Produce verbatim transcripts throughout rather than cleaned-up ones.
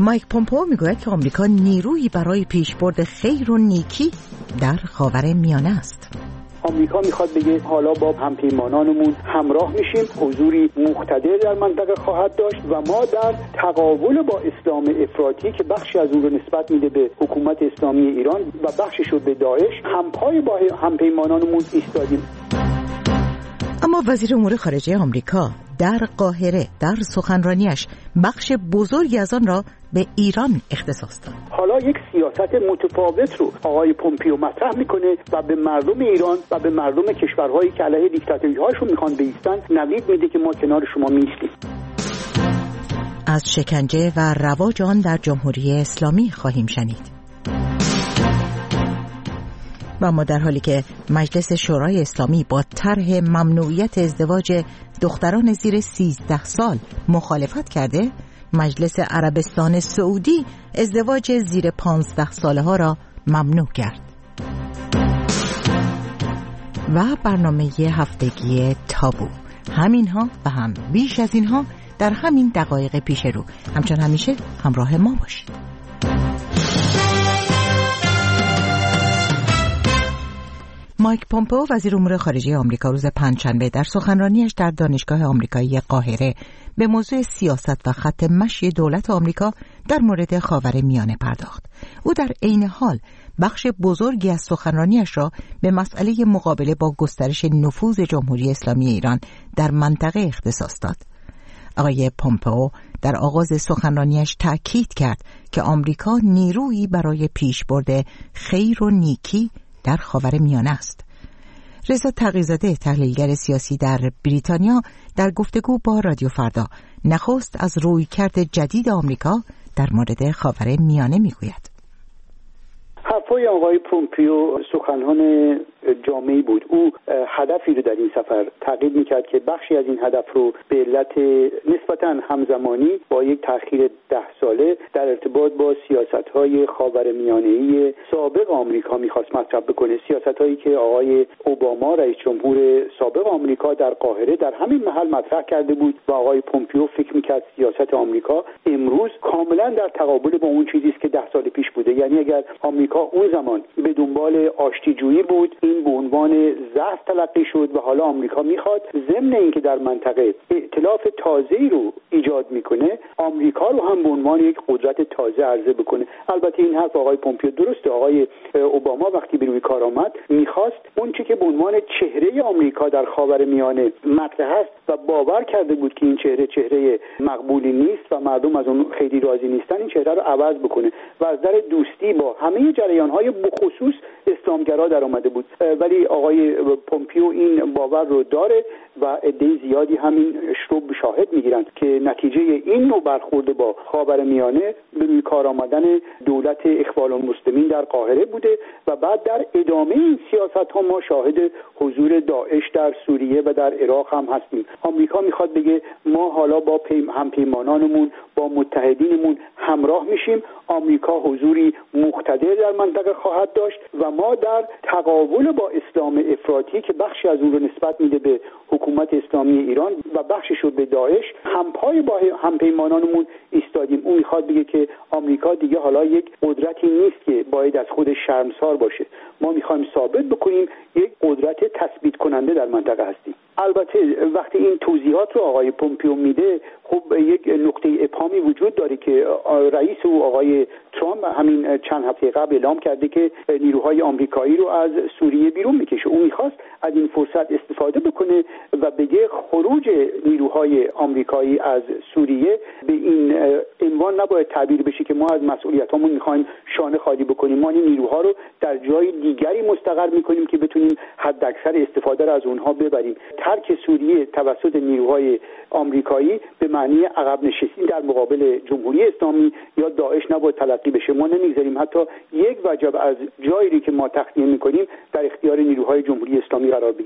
مایک پومپئو میگوید که آمریکا نیرویی برای پیشبرد خیر و نیکی در خاورمیانه است. آمریکا میخواد بگه حالا با همپیمانانمون همراه میشیم، حضوری مقتدر در منطقه خواهد داشت و ما در تقابل با اسلام افراطی که بخشی از اون رو نسبت میده به حکومت اسلامی ایران و بخشش رو به داعش، همپای با همپیمانانمون ایستادیم. اما وزیر امور خارجه آمریکا در قاهره در سخنرانیش بخش بزرگی از آن را به ایران اختصاص داد. حالا یک سیاست متفاوت رو آقای پومپئو مطرح میکنه و به مردم ایران و به مردم کشورهایی که علیه دیکتاتوری‌هاشون میخوان بایستن نوید میده که ما کنار شما میایستیم. از شکنجه و رواج آن در جمهوری اسلامی خواهیم شنید. و ما در حالی که مجلس شورای اسلامی با طرح ممنوعیت ازدواج دختران زیر سیزده سال مخالفت کرده، مجلس عربستان سعودی ازدواج زیر پانزده ساله ها را ممنوع کرد. و برنامه هفتگی تابو، همینها و هم بیش از اینها در همین دقایق پیش رو. همچون همیشه همراه ما باشید. مایک پومپئو وزیر امور خارجه آمریکا روز پنجشنبه در سخنرانیش در دانشگاه آمریکایی قاهره به موضوع سیاست و خط مشی دولت آمریکا در مورد خاورمیانه پرداخت. او در عین حال بخش بزرگی از سخنرانیش را به مسئله مقابله با گسترش نفوذ جمهوری اسلامی ایران در منطقه اختصاص داد. آقای پومپئو در آغاز سخنرانیش تأکید کرد که آمریکا نیرویی برای پیشبرد خیر و نیکی در خاورمیانه است. رضا تقی‌زاده تحلیلگر سیاسی در بریتانیا در گفتگو با رادیو فردا نخست از رویکرد جدید آمریکا در مورد خاورمیانه میگوید. حرفای آقای پومپئو سخنان جامعی بود. او هدفی رو در این سفر تغییر میکرد که بخشی از این هدف رو به علت نسبتاً همزمانی با یک تأخیر ده ساله در ارتباط با سیاست‌های خاورمیانه‌ای سابق آمریکا میخواست مطرح بکنه، سیاست‌هایی که آقای اوباما رئیس جمهور سابق آمریکا در قاهره در همین محل مطرح کرده بود و آقای پومپئو فکر میکرد سیاست آمریکا امروز کاملا در تقابل با اون چیزی است که ده سال پیش بوده. یعنی اگر آمریکا اون زمان به دنبال آشتیجویی بود، این به عنوان ضعف تلقی شد و حالا آمریکا میخواد ضمن اینکه در منطقه ائتلاف تازه‌ای رو ایجاد میکنه، آمریکا رو هم به عنوان یک قدرت تازه عرضه بکنه. البته این حرف آقای پومپئو درسته. آقای اوباما وقتی به روی کار آمد میخواست اون چیزی که به عنوان چهره آمریکا در خاورمیانه مطرح است و باور کرده بود که این چهره چهره مقبولی نیست و مردم از اون خیلی راضی نیستن، این چهره رو عوض بکنه و از در دوستی با همه جریان‌های بخصوص اسلامگرا در آمده بود. ولی آقای پومپئو این باور رو داره و عده زیادی همین رو شاهد میگیرند که نتیجه این نوع برخورد با خاورمیانه به روی کار آمدن دولت اخوان المسلمین در قاهره بوده و بعد در ادامه این سیاست ها ما شاهد حضور داعش در سوریه و در عراق هم هستیم. آمریکا میخواد بگه ما حالا با همپیمانانمون با متحدینمون همراه میشیم، آمریکا حضوری مقتدر در منطقه خواهد داشت و ما در تقابل با اسلام افراطی که بخشی از اون رو نسبت میده به حکومت اسلامی ایران و بخشش رو به داعش همپای با همپیمانانمون ایستادیم. اون میخواد بگه که آمریکا دیگه حالا یک قدرتی نیست که باید از خودش شرمسار باشه. ما میخوایم ثابت بکنیم یک قدرت تثبیت کننده در منطقه هستیم. البته وقتی این توضیحات رو آقای پومپئو میده، خب یک نقطه ابهامی وجود داره که رئیس او آقای ترامپ همین چند هفته قبل اعلام کرده که نیروهای آمریکایی رو از سوریه بیرون میکشه. اون میخواست از این فرصت استفاده بکنه و بگه خروج نیروهای آمریکایی از سوریه به این عنوان نباید تعبیر بشه که ما از مسئولیتامون میخوایم شانه خالی بکنیم، ما این نیروها رو در جای دیگری مستقر میکنیم که بتونیم حداکثر استفاده رو از اونها ببریم. ترک سوریه توسط نیروهای آمریکایی به معنی عقب نشینی در مقابل جمهوری اسلامی یا داعش نباید تلقی بشه. ما نمیگذاریم حتی یک وجب از جایی که ما تخلیه میکنیم در اختیار نیروهای جمهوری اسلامی قرار بگیره.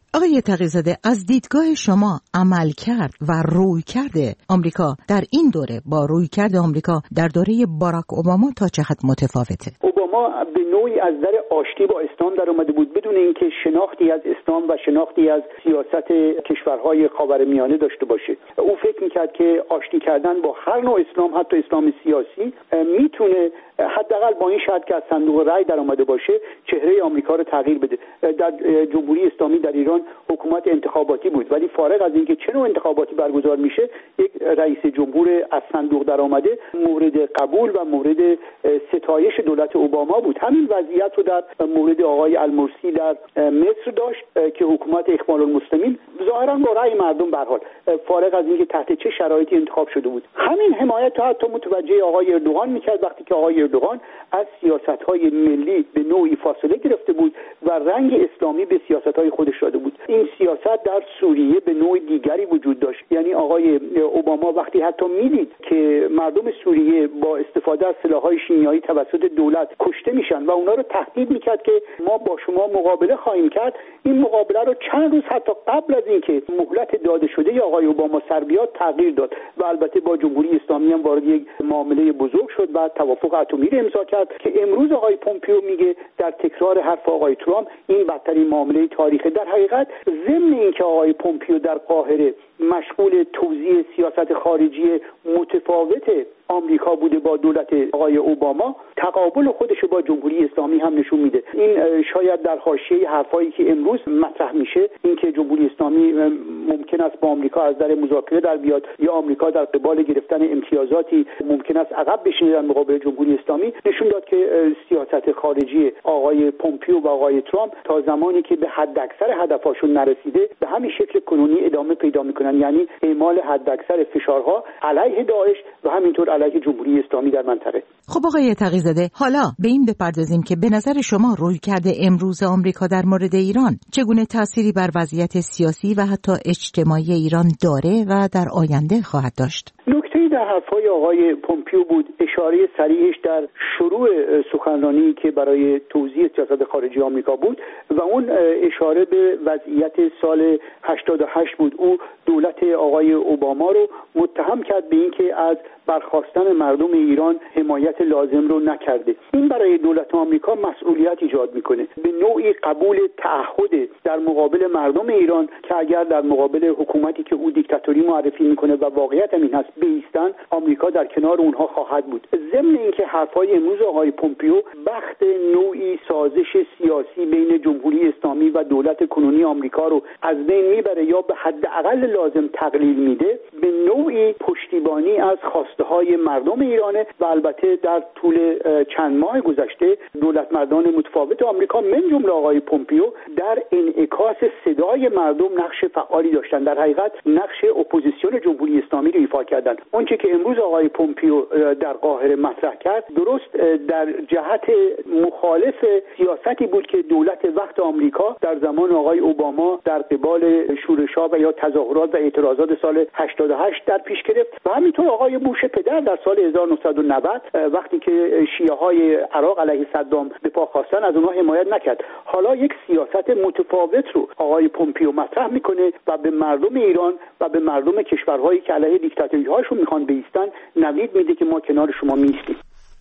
آقای تقی‌زاده، از دیدگاه شما عملکرد و رویکرد آمریکا در این دوره با رویکرد آمریکا در دوره باراک اوباما تا چه حد متفاوته؟ اوباما به نوعی از در آشتی با اسلام در اومده بود بدون اینکه شناختی از اسلام و شناختی از سیاست کشورهای خاورمیانه داشته باشه. او فکر میکرد که آشتی کردن با هر نوع اسلام، حتی اسلام سیاسی، میتونه حداقل با این شرط که از صندوق رای در اومده باشه چهره آمریکا رو تغییر بده. در جمهوری اسلامی در ایران حکومت انتخاباتی بود، ولی فارغ از اینکه چه نوع انتخاباتی برگزار میشه، یک رئیس جمهور از صندوق در آمده مورد قبول و مورد ستایش دولت اوباما بود. همین وضعیت رو در مورد آقای المرسی در مصر داشت که حکومت اخوان المسلمین ظاهرا با رأی مردم به هر حال فارغ از اینکه تحت چه شرایطی انتخاب شده بود، همین حمایت تا حتی متوجه آقای اردوغان میکرد وقتی که آقای اردوغان از سیاست‌های ملی به نوعی فاصله گرفته بود و رنگ اسلامی به سیاست‌های خودش داده بود. این سیاست در سوریه به نوع دیگری وجود داشت، یعنی آقای اوباما وقتی حتی میدید که مردم سوریه با استفاده از سلاح‌های شیمیایی توسط دولت کشته میشن و اونا رو تهدید میکرد که ما با شما مقابله خواهیم کرد، این مقابله رو چند روز حتی قبل از اینکه مهلت داده شده یا آقای اوباما سر بیاد تغییر داد و البته با جمهوری اسلامی هم وارد یک معامله بزرگ شد و توافق اتمی رو امضا کرد که امروز آقای پومپیو میگه در تکرار حرف آقای ترامپ این بدترین معامله تاریخه. در حقیقت ضمن اینکه آقای پومپیو در قاهره مشغول توزیع سیاست خارجی متفاوت آمریکا بوده با دولت آقای اوباما، تقابل خودش با جمهوری اسلامی هم نشون میده. این شاید در حاشیه حرفایی که امروز مطرح میشه، اینکه جمهوری اسلامی ممکن است با آمریکا از در مذاکره در بیاد یا آمریکا در قبال گرفتن امتیازاتی ممکن است عقب بشینه در مقابل جمهوری اسلامی، نشون داد که سیاست خارجی آقای پومپیو و آقای ترامپ تا زمانی که به حداکثر هدفاشون نرسیده به همین شکل کنونی ادامه پیدا میکنن، یعنی اعمال حداکثر فشارها علیه داعش و همینطور علیه جمهوری اسلامی در منطقه. خب آقای تقی‌زاده، حالا به این بپردازیم که به نظر شما رویکرد امروز آمریکا در مورد ایران چگونه تأثیری بر وضعیت سیاسی و حتی اجتماعی ایران داره و در آینده خواهد داشت؟ نکته‌ای در حرفای آقای پومپیو بود، اشاره صریحش در شروع سخنرانی که برای توضیح سیاست خارجی آمریکا بود و اون اشاره به وضعیت سال هشتاد و هشت بود. او دولت آقای اوباما رو متهم کرد به اینکه از برخاستن مردم ایران حمایت لازم رو نکرده. این برای دولت آمریکا مسئولیت ایجاد میکنه، به نوعی قبول تعهد در مقابل مردم ایران که اگر در مقابل حکومتی که او دیکتاتوری معرفی میکنه و واقعیت هم این هست بایستن، آمریکا در کنار اونها خواهد بود. ضمن اینکه حرفای امروز آقای پومپیو بخت نوعی سازش سیاسی بین جمهوری اسلامی و دولت کنونی آمریکا رو از بین میبره یا به حداقل لازم تقلیل میده، به نوعی پشتیبانی از خواسته های مردم ایرانه و البته در طول چند ماه گذشته دولت مردان متفاوت آمریکا من جمله آقای پومپیو در انعکاس صدای مردم نقش فعالی داشتن، در حقیقت نقش اپوزیسیون جمهوری اسلامی رو ایفا کردن. اونچه که امروز آقای پومپیو در قاهره مطرح کرد درست در جهت مخالف سیاستی بود که دولت وقت آمریکا در زمان آقای اوباما در قبال شورش‌ها و یا تظاهرات و اعتراضات سال هشتاد و هشت در پیش گرفت و همینطور آقای بوش پدر در سال هزار و نهصد و نود وقتی که شیعه‌های عراق علیه صدام به پا خواستن از اونها حمایت نکرد. حالا یک سیاست متفاوت رو آقای پومپیو مطرح میکنه و به مردم ایران و به مردم کشورهایی که علیه دیکتاتوری‌هاشون میخوان بایستن نوید میده که ما کنار شما میستیم.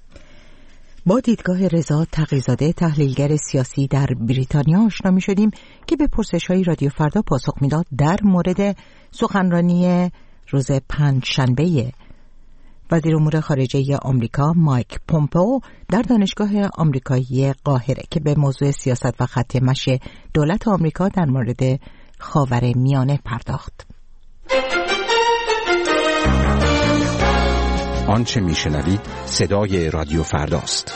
با دیدگاه رضا تقی‌زاده، تحلیلگر سیاسی در بریتانیا آشنا می‌شدیم که به پرسش‌های رادیو فردا پاسخ میداد در مورد سخنرانی روز پنجشنبه وزیر امور خارجه آمریکا مایک پومپئو در دانشگاه آمریکایی قاهره که به موضوع سیاست و خط مشی دولت آمریکا در مورد خاورمیانه پرداخت. آنچه میشنوید صدای رادیو فرداست.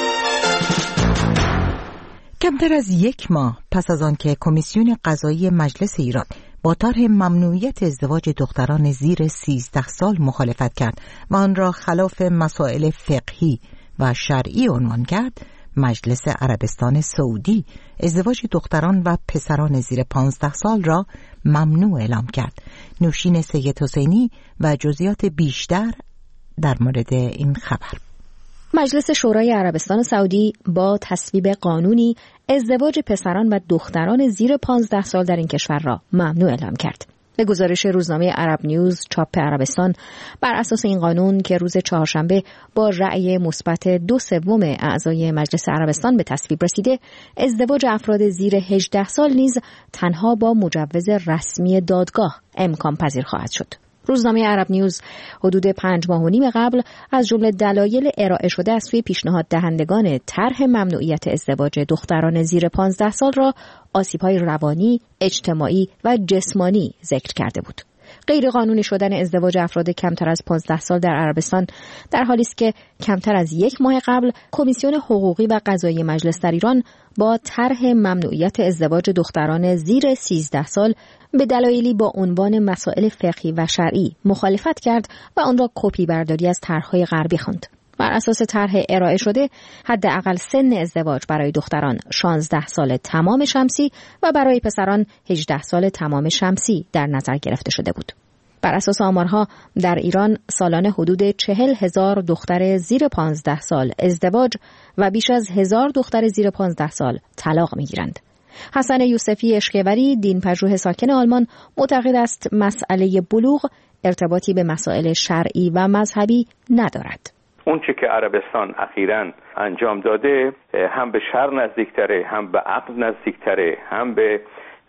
کمتر از یک ماه پس از آن که کمیسیون قضایی مجلس ایران با طرح ممنوعیت ازدواج دختران زیر سیزده سال مخالفت کرد و آن را خلاف مسائل فقهی و شرعی عنوان کرد، مجلس عربستان سعودی ازدواج دختران و پسران زیر پانزده سال را ممنوع اعلام کرد. نوشین سید حسینی و جزئیات بیشتر در مورد این خبر. مجلس شورای عربستان سعودی با تصویب قانونی ازدواج پسران و دختران زیر پانزده سال در این کشور را ممنوع اعلام کرد. به گزارش روزنامه عرب نیوز چاپ عربستان، بر اساس این قانون که روز چهارشنبه با رأی مثبت دو سوم اعضای مجلس عربستان به تصویب رسیده، ازدواج افراد زیر هجده سال نیز تنها با مجوز رسمی دادگاه امکان پذیر خواهد شد. روزنامه عرب نیوز حدود پنج ماه و نیم قبل از جمله دلایل ارائه شده از سوی پیشنهاد دهندگان طرح ممنوعیت ازدواج دختران زیر پانزده سال را آسیب‌های روانی، اجتماعی و جسمانی ذکر کرده بود. غیر قانونی شدن ازدواج افراد کمتر از پانزده سال در عربستان در حالی است که کمتر از یک ماه قبل کمیسیون حقوقی و قضایی مجلس در ایران با طرح ممنوعیت ازدواج دختران زیر سیزده سال به دلایلی با عنوان مسائل فقهی و شرعی مخالفت کرد و آن را کپی برداری از طرح‌های غربی خواند. بر اساس طرح ارائه شده، حداقل سن ازدواج برای دختران شانزده سال تمام شمسی و برای پسران هجده سال تمام شمسی در نظر گرفته شده بود. بر اساس آمارها در ایران سالانه حدود چهل هزار دختر زیر پانزده سال ازدواج و بیش از هزار دختر زیر پانزده سال طلاق می‌گیرند. حسن یوسفی اشکوری، دینپژوه ساکن آلمان، معتقد است مسئله بلوغ ارتباطی به مسائل شرعی و مذهبی ندارد. اون چه که عربستان اخیراً انجام داده هم به شرع نزدیکتره، هم به عقل نزدیکتره، هم به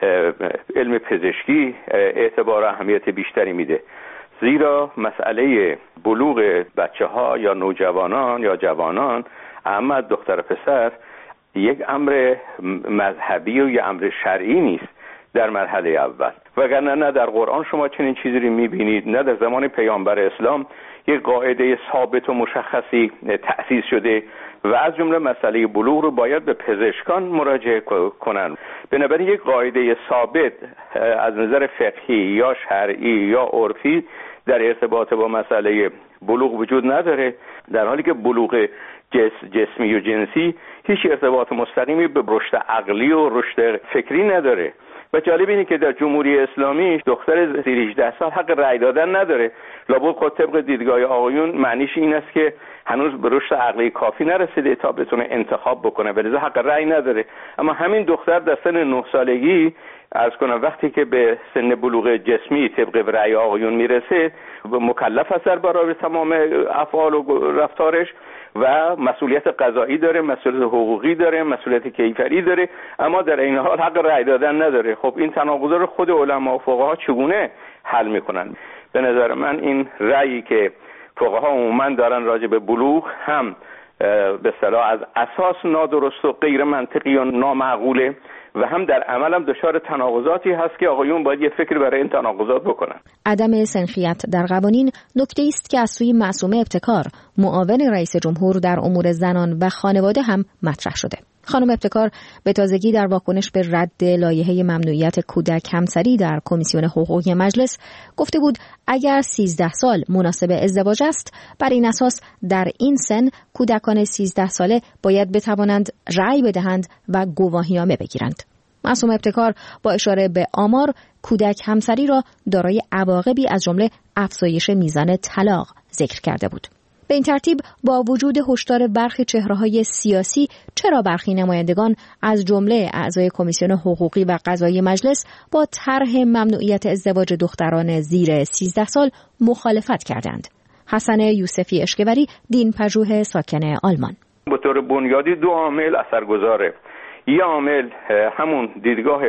علم پزشکی اعتبار و اهمیت بیشتری میده. زیرا مسئله بلوغ بچه ها یا نوجوانان یا جوانان، اما دختر پسر، یک امر مذهبی و یک امر شرعی نیست در مرحله اول. وگرنه نه در قرآن شما چنین چیزی رو میبینید، نه در زمان پیامبر اسلام یک قاعده ثابت و مشخصی تأسیس شده و از جمله مسئله بلوغ رو باید به پزشکان مراجعه کنن. بنابراین یک قاعده ثابت از نظر فقهی یا شرعی یا عرفی در ارتباط با مسئله بلوغ وجود نداره، در حالی که بلوغ جس جسمی و جنسی هیچ ارتباط مستقیمی به رشد عقلی و رشد فکری نداره. و جالب اینه که در جمهوری اسلامی دختر زیر هجده سال حق رأی دادن نداره. لابد خود طبق دیدگاه آقایون معنیش این است که هنوز به رشد عقلی کافی نرسیده تا بتونه انتخاب بکنه، ولی حق رأی نداره. اما همین دختر در سن نه سالگی عرض کنم وقتی که به سن بلوغ جسمی طبق رأی آقایون میرسه، مکلف است برای تمام افعال و رفتارش و مسئولیت قضایی داره، مسئولیت حقوقی داره، مسئولیت کیفری داره، اما در این حال حق رأی دادن نداره. خب این تناقض رو خود علما و فقها چگونه حل میکنن؟ به نظر من این رأیی که فقها عموما دارن راجع به بلوغ هم به اصطلاح از اساس نادرست و غیر منطقی و نامعقوله و هم در عمل هم دچار تناقضاتی هست که آقایون باید یه فکر برای این تناقضات بکنن. عدم سنخیت در قوانین نکته است که از سوی معصومه ابتکار، معاون رئیس جمهور در امور زنان و خانواده هم مطرح شده. خانم ابتکار به تازگی در واکنش به رد لایحه ممنوعیت کودک همسری در کمیسیون حقوقی مجلس گفته بود اگر سیزده سال مناسب ازدواج است، بر این اساس در این سن کودکان سیزده ساله باید بتوانند رأی بدهند و گواهینامه بگیرند. معصومه ابتکار با اشاره به آمار کودک همسری را دارای عواقبی از جمله افزایش میزان طلاق ذکر کرده بود. به این ترتیب با وجود هشدار برخی چهره‌های سیاسی، چرا برخی نمایندگان از جمله اعضای کمیسیون حقوقی و قضایی مجلس با طرح ممنوعیت ازدواج دختران زیر سیزده سال مخالفت کردند؟ حسن یوسفی اشکوری، دینپژوه ساکن آلمان: به طور بنیادی دو عامل اثرگذاره. یه عامل همون دیدگاه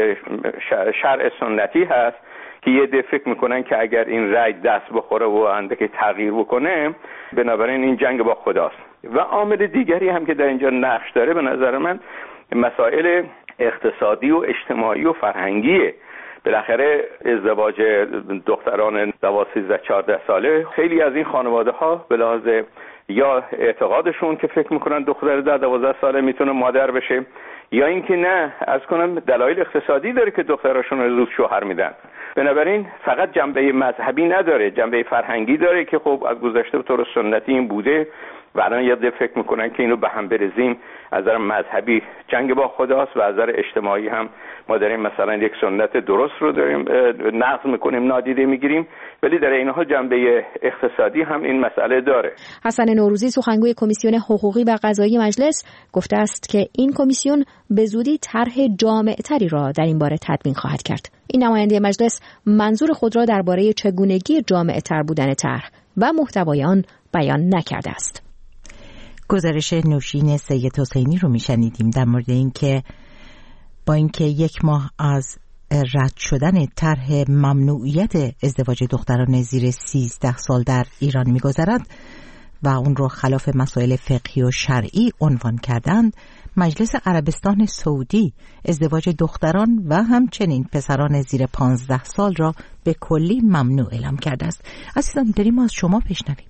شرع سنتی هست که یه ده فکر میکنن که اگر این رأی دست بخوره و اندکی تغییر بکنه، بنابراین این جنگ با خداست. و عامل دیگری هم که در اینجا نقش داره به نظر من مسائل اقتصادی و اجتماعی و فرهنگیه. بالاخره ازدواج دختران دوازده چهارده ساله، خیلی از این خانواده ها به لحاظ یا اعتقادشون که فکر میکنن دختر در دوازده ساله میتونه مادر بشه، یا اینکه نه از کنم دلایل اقتصادی داره که دختراشون رو زود شوهر میدن. بنابراین فقط جنبه مذهبی نداره، جنبه فرهنگی داره که خب از گذشته به طور سنتی این بوده و الان یه ده فکر میکنن که اینو به هم برزیم. از نظر مذهبی جنگ با خداست و از نظر اجتماعی هم ما داریم مثلا یک سنت درست رو داریم نقض میکنیم، نادیده میگیریم، ولی در این حال جنبه اقتصادی هم این مسئله داره. حسن نوروزی سخنگوی کمیسیون حقوقی و قضایی مجلس گفته است که این کمیسیون به زودی طرح جامع‌تری را در این باره تدوین خواهد کرد. این نماینده مجلس منظور خود را درباره چگونگی جامع‌تر بودن طرح و محتوای آن بیان نکرده است. گزارش نوشین سید حسینی رو میشنیدیم در مورد اینکه با اینکه یک ماه از رد شدن طرح ممنوعیت ازدواج دختران زیر سیزده سال در ایران میگذرد و اون رو خلاف مسائل فقهی و شرعی عنوان کردند، مجلس عربستان سعودی ازدواج دختران و همچنین پسران زیر پانزده سال را به کلی ممنوع اعلام کرده است. عزیزان داریم از شما بشنویم.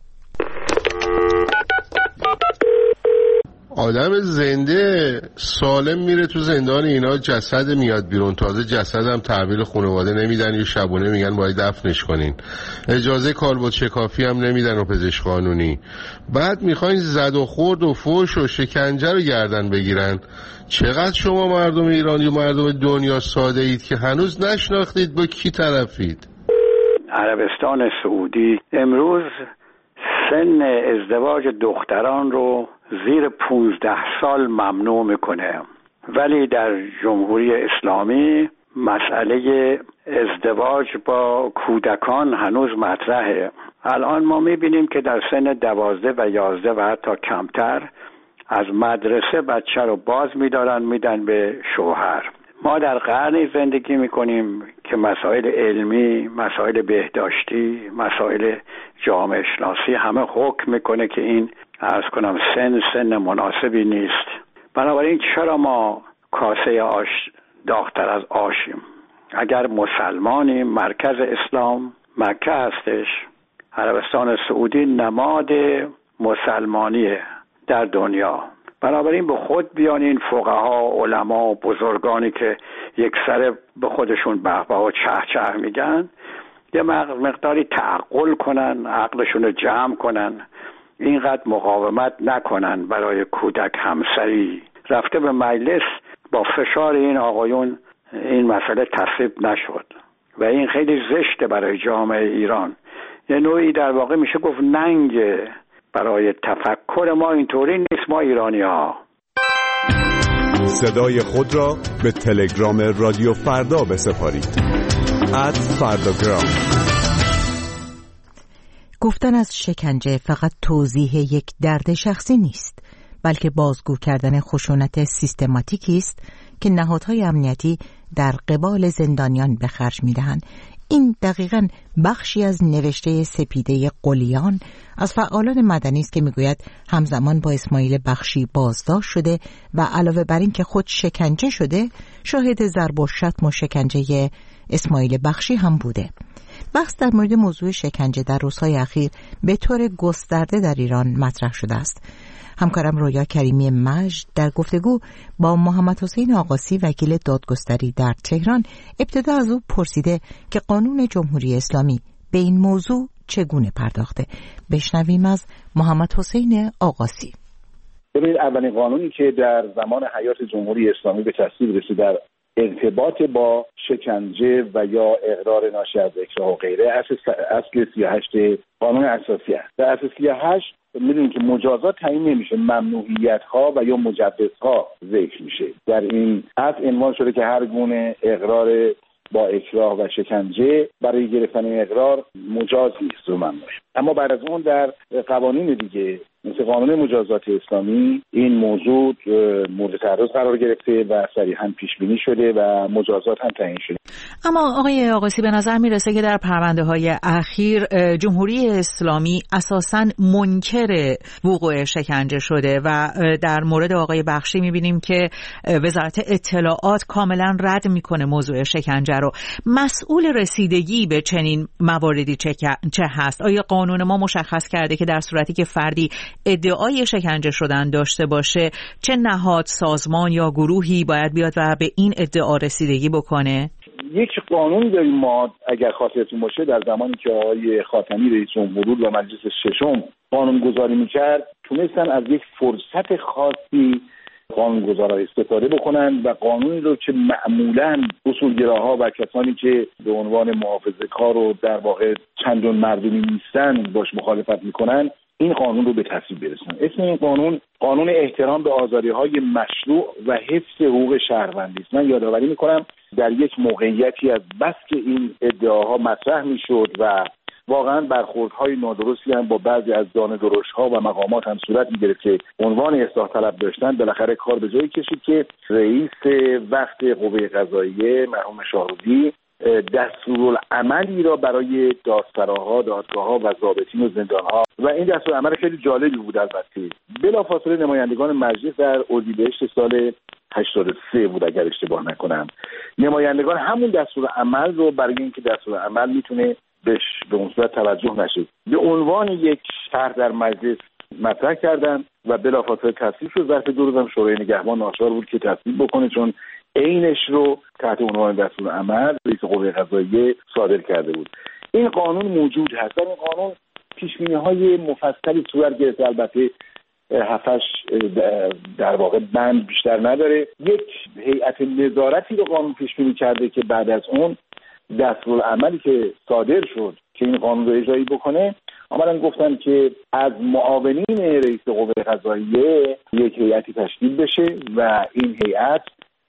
آدم زنده سالم میره تو زندان، اینا جسد میاد بیرون، تازه جسد هم تحویل خانواده نمیدن، یه شبونه میگن باید دفنش کنین، اجازه کالبد شکافی هم نمیدن و پزشک قانونی، بعد میخواین زد و خورد و فوش و شکنجه رو گردن بگیرن. چقدر شما مردم ایرانی و مردم دنیا ساده اید که هنوز نشناختید با کی طرفید. عربستان سعودی امروز سن ازدواج دختران رو زیر پونزده سال ممنوع میکنه، ولی در جمهوری اسلامی مسئله ازدواج با کودکان هنوز مطرحه. الان ما میبینیم که در سن دوازده و یازده و حتی کمتر از مدرسه بچه رو باز میدارن میدن به شوهر. ما در قرنی زندگی میکنیم که مسائل علمی، مسائل بهداشتی، مسائل جامعه شناسی همه حکم میکنه که این عرض کنم سن سن مناسبی نیست. بنابراین چرا ما کاسه آش داغ‌تر از آشیم؟ اگر مسلمانیم، مرکز اسلام مکه هستش، عربستان سعودی نماد مسلمانیه در دنیا. بنابراین به خود بیان این فقها، علما، بزرگانی که یک سره به خودشون بهبه و چه چه میگن، یه مقداری تعقل کنن، عقلشون رو جمع کنن، اینقدر مقاومت نکنن برای کودک همسری. رفته به مجلس با فشار این آقایون این مسئله تصویب نشد و این خیلی زشته برای جامعه ایران. یه نوعی در واقع میشه گفت ننگ برای تفکر ما. اینطوری نیست ما ایرانی ها. صدای خود را به تلگرام رادیو فردا بسپارید. ات فرداگرام. گفتن از شکنجه فقط توضیح یک درد شخصی نیست، بلکه بازگو کردن خشونت سیستماتیکی است که نهادهای امنیتی در قبال زندانیان به خرج می‌دهند. این دقیقاً بخشی از نوشته سپیده قلیان از فعالان مدنی است که میگوید همزمان با اسماعیل بخشی بازداشت شده و علاوه بر این که خود شکنجه شده، شاهد ضرب و شتم و شکنجه اسماعیل بخشی هم بوده. بحث در مورد موضوع شکنجه در روزهای اخیر به طور گسترده در ایران مطرح شده است. همکارم رویا کریمی مجد در گفتگو با محمد حسین آقاسی وکیل دادگستری در تهران ابتدا از او پرسیده که قانون جمهوری اسلامی به این موضوع چگونه پرداخته. بشنویم از محمد حسین آقاسی. ببینید، اولین قانونی که در زمان حیات جمهوری اسلامی به تصویب رسید در ارتباط با شکنجه و یا اقرار ناشی از اکراه و غیره اصل سی و هشت قانون اساسی است. در اصل سی و هشت میدونیم که مجازات تعیین نمیشه، ممنوعیت ها و یا مجوزها ذکر میشه. در این اصل عنوان شده که هر گونه اقرار با اکراه و شکنجه برای گرفتن اقرار مجاز نیست و ممنوع. اما بعد از اون در قوانین دیگه مثل قانون مجازات اسلامی این موضوع مورد تعرض قرار گرفته و صریحاً پیش بینی شده و مجازات هم تعیین شده. اما آقای آقاسی به نظر میرسه که در پرونده های اخیر جمهوری اسلامی اساساً منکر وقوع شکنجه شده و در مورد آقای بخشی میبینیم که وزارت اطلاعات کاملا رد میکنه موضوع شکنجه رو. مسئول رسیدگی به چنین مواردی چه هست؟ آیا قانون قانون ما مشخص کرده که در صورتی که فردی ادعای شکنجه شدن داشته باشه چه نهاد، سازمان یا گروهی باید بیاد و به این ادعا رسیدگی بکنه؟ یک قانون داریم ما، اگر خاطرتون باشه در زمانی که آقای خاتمی رئیس جمهور و مجلس ششم قانون گذاری میکرد تونستن از یک فرصت خاصی قانونگذارا استفاده بکنن و قانونی رو که معمولاً اصولگراها و کسانی که به عنوان محافظه‌کار و در واقع چندان مردمی نیستن باش مخالفت میکنن این قانون رو به تصویب برسونن. اسم این قانون قانون احترام به آزادی‌های مشروع و حفظ حقوق شهروندی است. من یادآوری میکنم در یک موقعیتی از بس که این ادعاها مطرح میشد و واقعا برخوردهای نادرستی هم با بعضی از دانه‌درشت‌ها و مقامات هم صورت می‌گرفت که عنوان اصلاح طلب داشتن، بالاخره کار به جایی کشید که رئیس وقت قوه قضاییه مرحوم شاهرودی دستورالعملی را برای دادسراها، دادگاه‌ها و ضابطین و زندان‌ها و این دستورالعمل خیلی جالبی بود. البته بلافاصله نمایندگان مجلس در اردیبهشت سال هشتاد و سه بود اگر اشتباه نکنم، نمایندگان همون دستورالعمل رو برای اینکه دستورالعمل میتونه بهش به اون صورت توجه نشه به عنوان یک شرح در مجلس مطرح کردن و بلافاصله تصویب شد. ظرف دو روز هم شورای نگهبان ناچار بود که تصویب بکنه چون عینش رو تحت عنوان دستورالعمل رئیس قوه قضاییه صادر کرده بود. این قانون موجود هست. این قانون پیش‌بینی‌های مفصلی صورت گرفته، البته هفتش در واقع بند بیشتر نداره. یک هیئت نظارتی رو قانون پیش‌بینی کرده که بعد از اون دستورالعملی که صادر شد که این قانون رو اجرایی بکنه آمدن گفتن که از معاونین رئیس قوه قضاییه یک هیئتی تشکیل بشه و این هیئت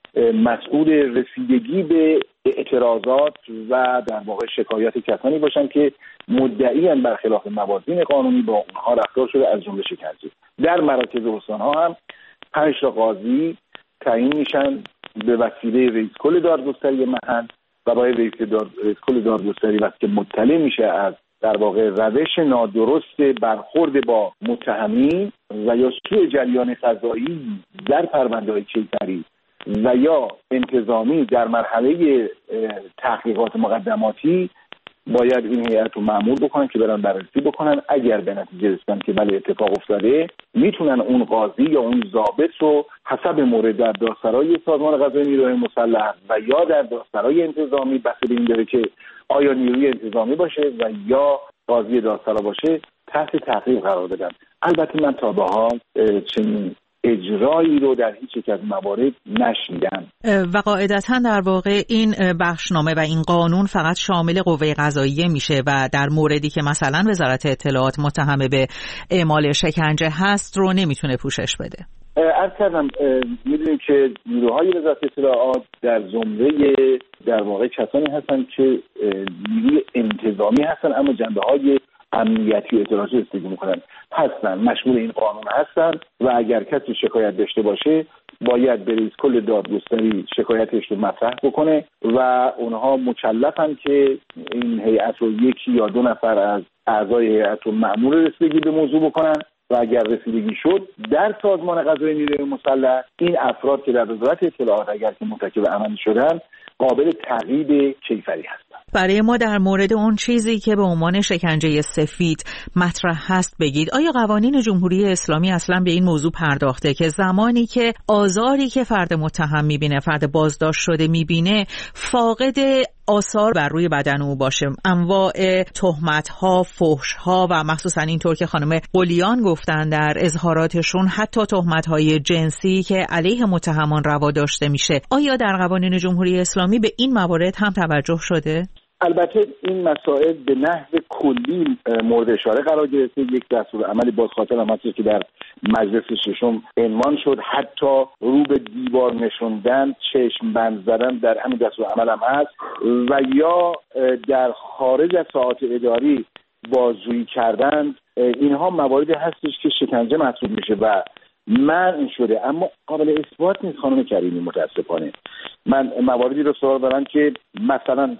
مسئول رسیدگی به اعتراضات و در واقع شکایات کسانی باشن که مدعیان برخلاف موازین قانونی با اونها رفتار شده از جمله شکنجه. در مراکز استان‌ها هم پنج تا قاضی تعیین میشن به وسیله رئیس کل دادگستری محل و باید رئیس داد... کل دادگستری وقتی که مطلع میشه از در واقع روش نادرست برخورد با متهمین و یا سوء جریان قضایی در پرونده‌های کیفری و یا انتظامی در مرحله تحقیقات مقدماتی باید این هیئت رو مأمور بکنن که برن بررسی بکنن. اگر به نتیجه رسیدن که بله اتفاق افتاده میتونن اون قاضی یا اون ضابط رو حسب مورد در دادسرای سازمان قضایی نیروهای مسلح و یا در دادسرای انتظامی بسته به این داره که آیا نیروی انتظامی باشه و یا قاضی دادسرا باشه تحت تعقیب قرار بدن. البته من تا به حال چنین اجرایی رو در هیچ یک از موارد نشنیدم و قاعدتاً در واقع این بخشنامه و این قانون فقط شامل قوه قضاییه میشه و در موردی که مثلا وزارت اطلاعات متهم به اعمال شکنجه هست رو نمیتونه پوشش بده. عرض کردم میدونیم که نیروهای وزارت اطلاعات در زمره در واقع کسانی هستن که نیروی انتظامی هستن اما جنبه های امنیتی و اطلاعاتی استفاده میکنن هستن، مشمول این قانون هستن و اگر کسی شکایت داشته باشه باید به رئیس کل دادگستری شکایتش رو مطرح بکنه و اونها مکلفن که این هیئت رو یکی یا دو نفر از اعضای هیئت رو مأمور رسیدگی به موضوع بکنن و اگر رسیدگی شد در سازمان قضایی نیروی مسلح این افراد که در وزارت اطلاعات اگر که مرتکب عملی شدن قابل تعقیب کیفری هستند. برای ما در مورد اون چیزی که به عنوان شکنجه سفید مطرح هست بگید. آیا قوانین جمهوری اسلامی اصلا به این موضوع پرداخته که زمانی که آزاری که فرد متهم میبینه، فرد بازداشت شده میبینه، فاقد آثار بر روی بدن او باشه، انواع تهمت‌ها، فحش‌ها و مخصوصا اینطور که خانم قلیان گفتن در اظهاراتشون حتی تهمت‌های جنسی که علیه متهمان روا داشته میشه، آیا در قوانین جمهوری اسلامی به این موارد هم توجه شده؟ البته این مسائل به نحو کلی مورد اشاره قرار گرفته. یک دستورالعمل باز خاطرم هست که در مجلس ششم عنوان شد، حتی رو به دیوار نشوندن، چشم بند زدن در همین دستورالعمل هم هست و یا در خارج از ساعات اداری بازجویی کردن. اینها مواردی هستش که شکنجه محسوب میشه و منع شده اما قابل اثبات نیست. خانم کریمی متاسفانه من مواردی رو سراغ دارم که مثلا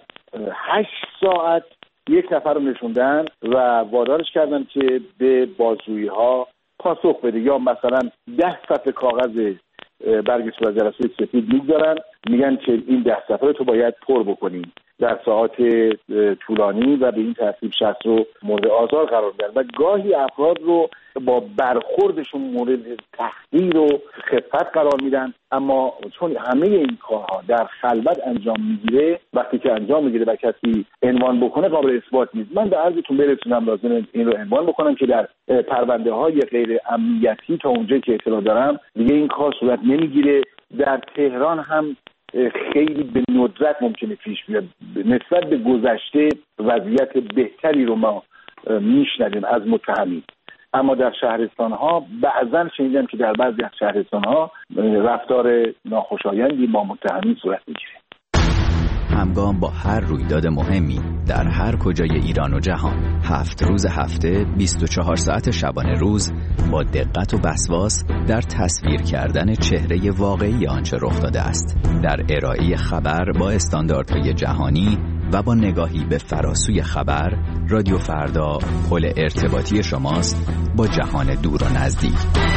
هشت ساعت یک نفر رو نشوندن و وادارش کردن که به بازجویی ها پاسخ بده، یا مثلا ده صفحه کاغذ برگ صورت جلسه سفید میگذارن میگن که این ده صفحه تو باید پر بکنی در ساعات طولانی و به این ترتیب شخص رو مورد آزار قرار میدن و گاهی افراد رو با برخوردشون مورد تحقیر و خفت قرار میدن. اما چون همه این کارها در خلوت انجام میگیره، وقتی که انجام میگیره و کسی عنوان بکنه قابل اثبات نیست. من به عرضتون برسونم، لازم این رو عنوان بکنم که در پرونده های غیر امنیتی تا اونجایی که اطلاع دارم دیگه این کار صورت نمیگیره. در تهران هم خیلی به ندرت ممکنه پیش بیاد. نسبت به گذشته وضعیت بهتری رو ما میشنویم از متهمین، اما در شهرستان ها بعضا شنیدم که در بعضی از شهرستان ها رفتار ناخوشایندی با متهمین صورت میگیره. همگام با هر رویداد مهمی در هر کجای ایران و جهان، هفت روز هفته، بیست و چهار ساعت شبانه روز، با دقت و وسواس در تصویر کردن چهره واقعی آنچه رخ داده است، در ارائه خبر با استانداردهای جهانی و با نگاهی به فراسوی خبر، رادیو فردا پل ارتباطی شماست با جهان دور و نزدیک.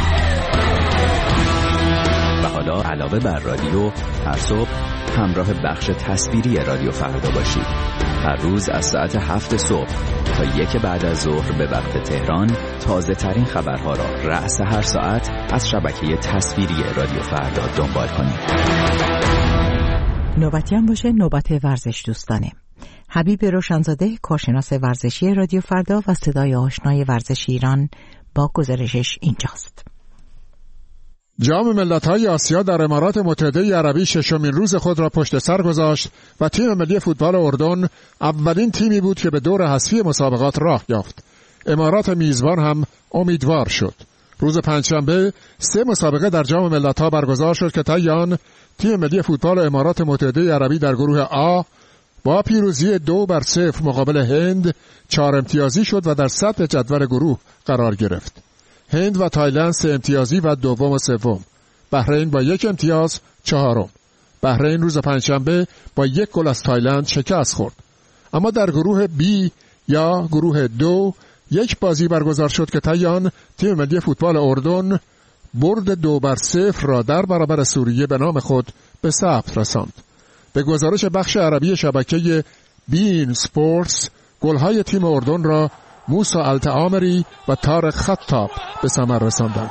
و حالا علاوه بر رادیو، هر صبح همراه بخش تصویری رادیو فردا باشید. هر روز از ساعت هفت صبح تا یک بعد از ظهر به وقت تهران، تازه ترین خبرها را رأس هر ساعت از شبکه تصویری رادیو فردا دنبال کنید. نوبتی هم باشه نوبت ورزش دوستانه. حبیب روشنزاده، کارشناس ورزشی رادیو فردا و صدای آشنای ورزش ایران، با گزارشش اینجاست. جام ملت‌های آسیا در امارات متحده عربی ششمین روز خود را پشت سر گذاشت و تیم ملی فوتبال اردن اولین تیمی بود که به دور حذفی مسابقات راه یافت. امارات میزبان هم امیدوار شد. روز پنجشنبه سه مسابقه در جام ملت‌ها برگزار شد که طی آن تیم ملی فوتبال امارات متحده عربی در گروه آ با پیروزی دو بر صفر مقابل هند چهار امتیازی شد و در سطح جدول گروه قرار گرفت. هند و تایلند سه امتیازی و دوم و سوم. بحرین با یک امتیاز چهارم. بحرین روز پنجشنبه با یک گل از تایلند شکست خورد. اما در گروه بی یا گروه دو یک بازی برگزار شد که طی آن تیم ملی فوتبال اردن برد دو بر صفر را در برابر سوریه به نام خود به ثبت رساند. به گزارش بخش عربی شبکه بین سپورتس، گل‌های تیم اردن را موسی التعامری و طارق خطاب به ثمر رساندند.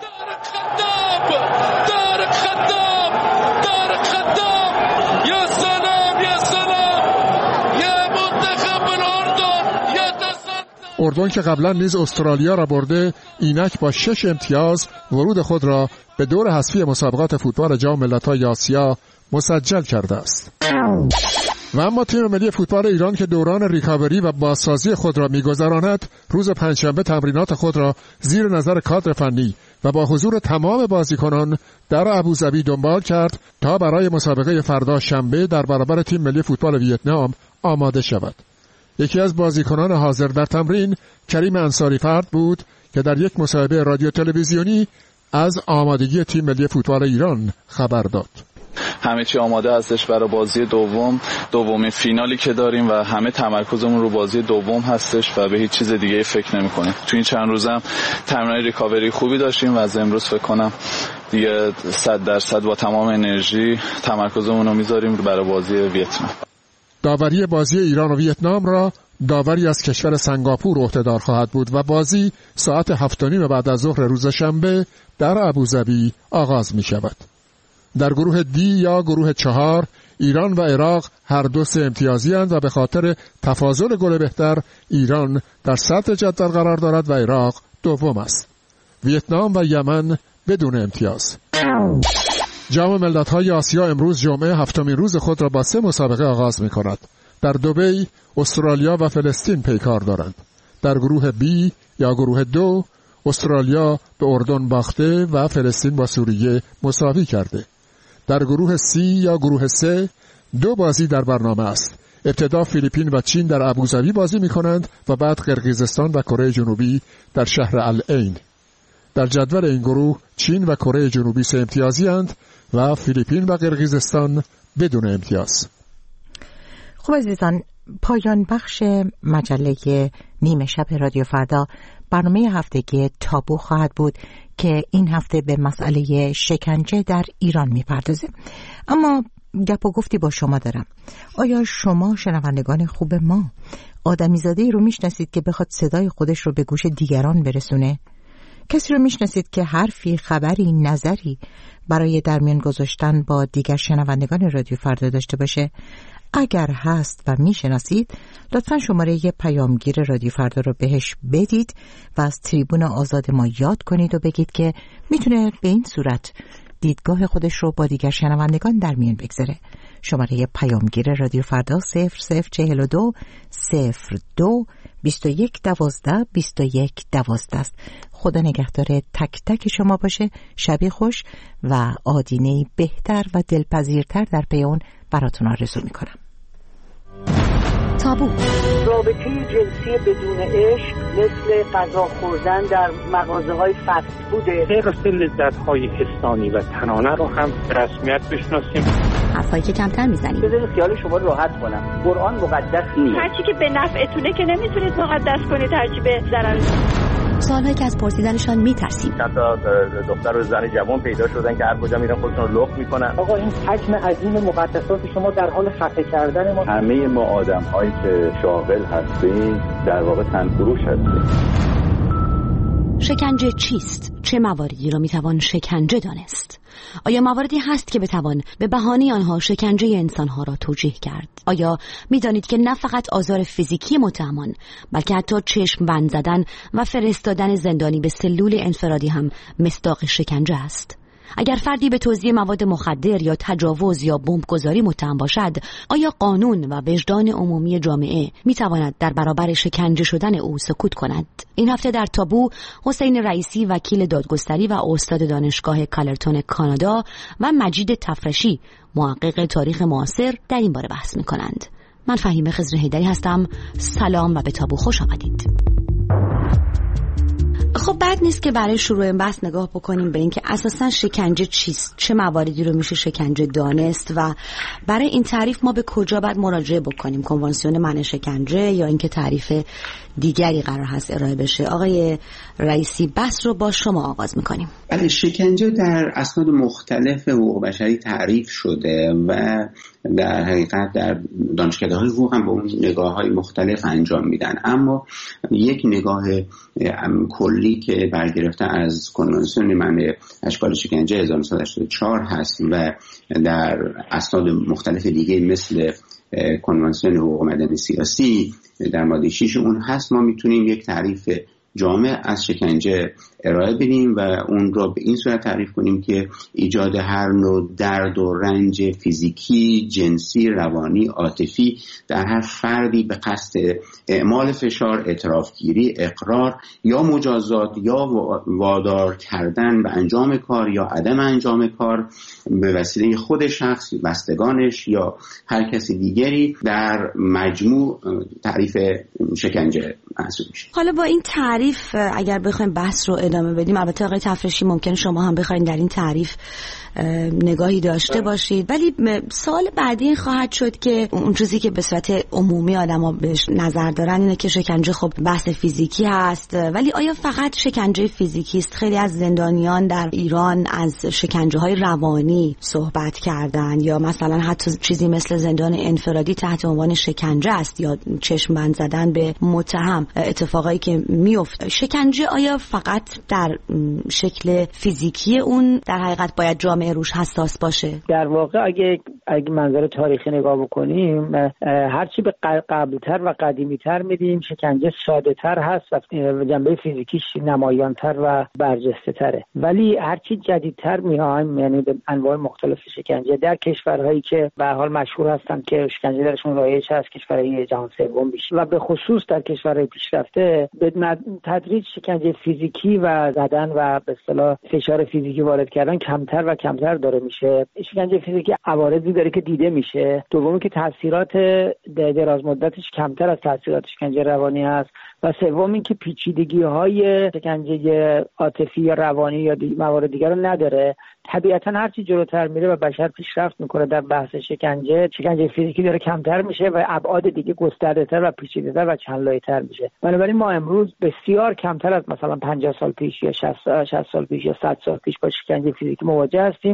اردن که قبلا نیز استرالیا را برده، اینک با شش امتیاز ورود خود را به دور حذفی مسابقات فوتبال جام ملت‌های آسیا مسجل کرده است. و اما تیم ملی فوتبال ایران که دوران ریکاوری و بازسازی خود را می‌گذراند، روز پنجشنبه تمرینات خود را زیر نظر کادر فنی و با حضور تمام بازیکنان در ابوظبی دنبال کرد تا برای مسابقه فردا شنبه در برابر تیم ملی فوتبال ویتنام آماده شود. یکی از بازیکنان حاضر در تمرین کریم انصاری فرد بود که در یک مصاحبه رادیو تلویزیونی از آمادگی تیم ملی فوتبال ایران خبر داد. همه چی آماده هستش برای بازی دوم، دومین فینالی که داریم و همه تمرکزمون رو بازی دوم هستش و به هیچ چیز دیگه فکر نمی‌کنیم. تو این چند روزم تمرین ریکاوری خوبی داشتیم و از امروز فکر کنم دیگه صد درصد با تمام انرژی تمرکزمون رو می‌ذاریم برای بازی ویتنام. داوری بازی ایران و ویتنام را داوری از کشور سنگاپور عهده‌دار خواهد بود و بازی ساعت هفت و نیم بعد از ظهر روز شنبه در ابوظبی آغاز می‌شود. در گروه دی یا گروه چهار ایران و عراق هر دو سه امتیازی اند و به خاطر تفاضل گل بهتر ایران در سطح جدول قرار دارد و عراق دوم است. ویتنام و یمن بدون امتیاز. جام ملت‌های آسیا امروز جمعه هفتمین روز خود را با سه مسابقه آغاز می‌کند. در دبی استرالیا و فلسطین پیکار دارند. در گروه بی یا گروه دو استرالیا به اردن باخته و فلسطین با سوریه مساوی کرده. در گروه سی یا گروه سه دو بازی در برنامه است. ابتدا فیلیپین و چین در ابوظبی بازی می‌کنند و بعد قرقیزستان و کره جنوبی در شهر العین. در جدول این گروه چین و کره جنوبی سه امتیازی اند و فیلیپین و قرقیزستان بدون امتیاز. خب عزیزان، پایان بخش مجله نیمه شب رادیو فردا برنامه هفتگی تابو خواهد بود که این هفته به مسئله شکنجه در ایران میپردازه. اما گپ و گفتی با شما دارم. آیا شما شنوندگان خوب ما آدمیزاده‌ای رو میشناسید که بخواد صدای خودش رو به گوش دیگران برسونه؟ کسی رو میشناسید که حرفی، خبری، نظری برای در میان گذاشتن با دیگر شنوندگان رادیو فردا داشته باشه؟ اگر هست و میشناسید لطفاً شماره یه پیامگیر رادیو فردا رو بهش بدید و از تریبون آزاد ما یاد کنید و بگید که میتونه به این صورت دیدگاه خودش رو با دیگر شنوندگان در میان بگذاره. شماره پیامگیر رادیو فردا صفر صفر چهل و دو صفر دو بیست و یک دوازده بیست و یک دوازده است. خدا نگهدار تک تک شما باشه. شبی خوش و آدینه‌ای بهتر و دلپذیرتر در پی اون براتون آرزو میکنم. تابو. رابطه جنسی بدون عشق مثل غذا خوردن در مغازه‌های فست فوده. غیر لذت‌های حسانی و تنانه رو هم به رسمیت بشناسیم. حرفایی که کمتر میزنیم. بذارید خیال شما راحت کنم. قرآن مقدس نیست. هرچی که به نفعتونه که نمیتونید مقدس کنید، هرچی به ضرر. سوالایی که از پرسیدنشان میترسیم. حتی دختر و زن جوان پیدا شدن که هر کجا میرن خودشون رو لخت میکنن. آقا این حجم عظیم مقدسات شما در حال خفه کردن ما. همه ما آدم‌هایی که شاغل هستیم در واقع تنفروش هستیم. شکنجه چیست؟ چه مواردی را میتوان شکنجه دانست؟ آیا مواردی هست که بتوان به بهانه آنها شکنجه انسانها را توجیه کرد؟ آیا میدانید که نه فقط آزار فیزیکی متهمان، بلکه حتی چشم بند زدن و فرستادن زندانی به سلول انفرادی هم مصداق شکنجه است؟ اگر فردی به توزیع مواد مخدر یا تجاوز یا بمبگذاری متهم باشد، آیا قانون و وجدان عمومی جامعه میتواند در برابر شکنجه شدن او سکوت کند؟ این هفته در تابو حسین رئیسی، وکیل دادگستری و استاد دانشگاه کالرتون کانادا، و مجید تفرشی، محقق تاریخ معاصر، در این باره بحث میکنند. من فهیمه خضر حیدری هستم. سلام و به تابو خوش آمدید. خب بد نیست که برای شروع این بحث نگاه بکنیم به اینکه اساساً شکنجه چیست، چه مواردی رو میشه شکنجه دانست و برای این تعریف ما به کجا باید مراجعه بکنیم، کنوانسیون منع شکنجه یا اینکه تعریف دیگری قرار هست ارائه بشه. آقای رئیسی، بحث رو با شما آغاز میکنیم. بله، شکنجه در اسناد مختلف حقوق بشری تعریف شده و در حقیقت در دانشکده‌های حقوق هم به اون نگاه‌های مختلف انجام میدن، اما یک نگاه کلی که برگرفته از کنوانسیون منع اشکال شکنجه هزار و نهصد و هشتاد و چهار هست و در اسناد مختلف دیگه مثل کنوانسیون حقوق مدنی سیاسی در ماده شش اون هست، ما میتونیم یک تعریف جامع از شکنجه ارائه بدیم و اون رو به این صورت تعریف کنیم که ایجاد هر نوع درد و رنج فیزیکی، جنسی، روانی، عاطفی در هر فردی به قصد اعمال فشار، اعترافگیری، اقرار یا مجازات یا وادار کردن به انجام کار یا عدم انجام کار به وسیله خود شخص، بستگانش یا هر کسی دیگری در مجموع تعریف شکنجه محسوب میشه. حالا با این تعریف اگر بخوایم بحث رو ادامه بدیم، البته آقای تفرشی ممکنه شما هم بخواید در این تعریف نگاهی داشته باشید، ولی سوال بعدی این خواهد شد که اون چیزی که به صورت عمومی آدما بهش نظر دارن اینه که شکنجه خب بحث فیزیکی هست، ولی آیا فقط شکنجه فیزیکی است؟ خیلی از زندانیان در ایران از شکنجه های روانی صحبت کردن، یا مثلا حتی چیزی مثل زندان انفرادی تحت عنوان شکنجه است یا چشم بند زدن به متهم، اتفاقایی که میفته. شکنجه آیا فقط در شکل فیزیکی اون در حقیقت باید جامعه روش حساس باشه؟ در واقع اگه اگه منظر تاریخی نگاه بکنیم، هرچی به قبلتر و قدیمیتر میدیم شکنجه ساده تر هست و جنبه فیزیکیش نمایان تر و برجسته تره، ولی هرچی جدیدتر میایم، یعنی به انواع مختلف شکنجه در کشورهایی که به هر حال مشهور هستن که شکنجه درشون رایج هست، کشورهای جهان سوم بیش و به خصوص در کشورهای پیشرفته، به تدریج شکنجه فیزیکی و زدن و به اصطلاح فشار فیزیکی وارد کردن کمتر و کمتر داره میشه. شکنجه فیزیکی عوارضی داره که دیده میشه. دومی که تاثیرات دراز مدتش کمتر از تاثیرات شکنجه روانی هست و سوم این که پیچیدگی های شکنجه عاطفی یا روانی یا دی موارد دیگر رو نداره. طبیعتا هرچی جلوتر میره و بشر پیشرفت میکنه در بحث شکنجه، شکنجه فیزیکی داره کمتر میشه و ابعاد دیگه گسترده‌تر و پیچیده‌تر و چند لایه‌تر میشه. بنابراین ما امروز بسیار کمتر از مثلا پنجاه سال پیش یا شصت سال پیش یا صد سال پیش با شکنجه فیزیکی مواجه هستیم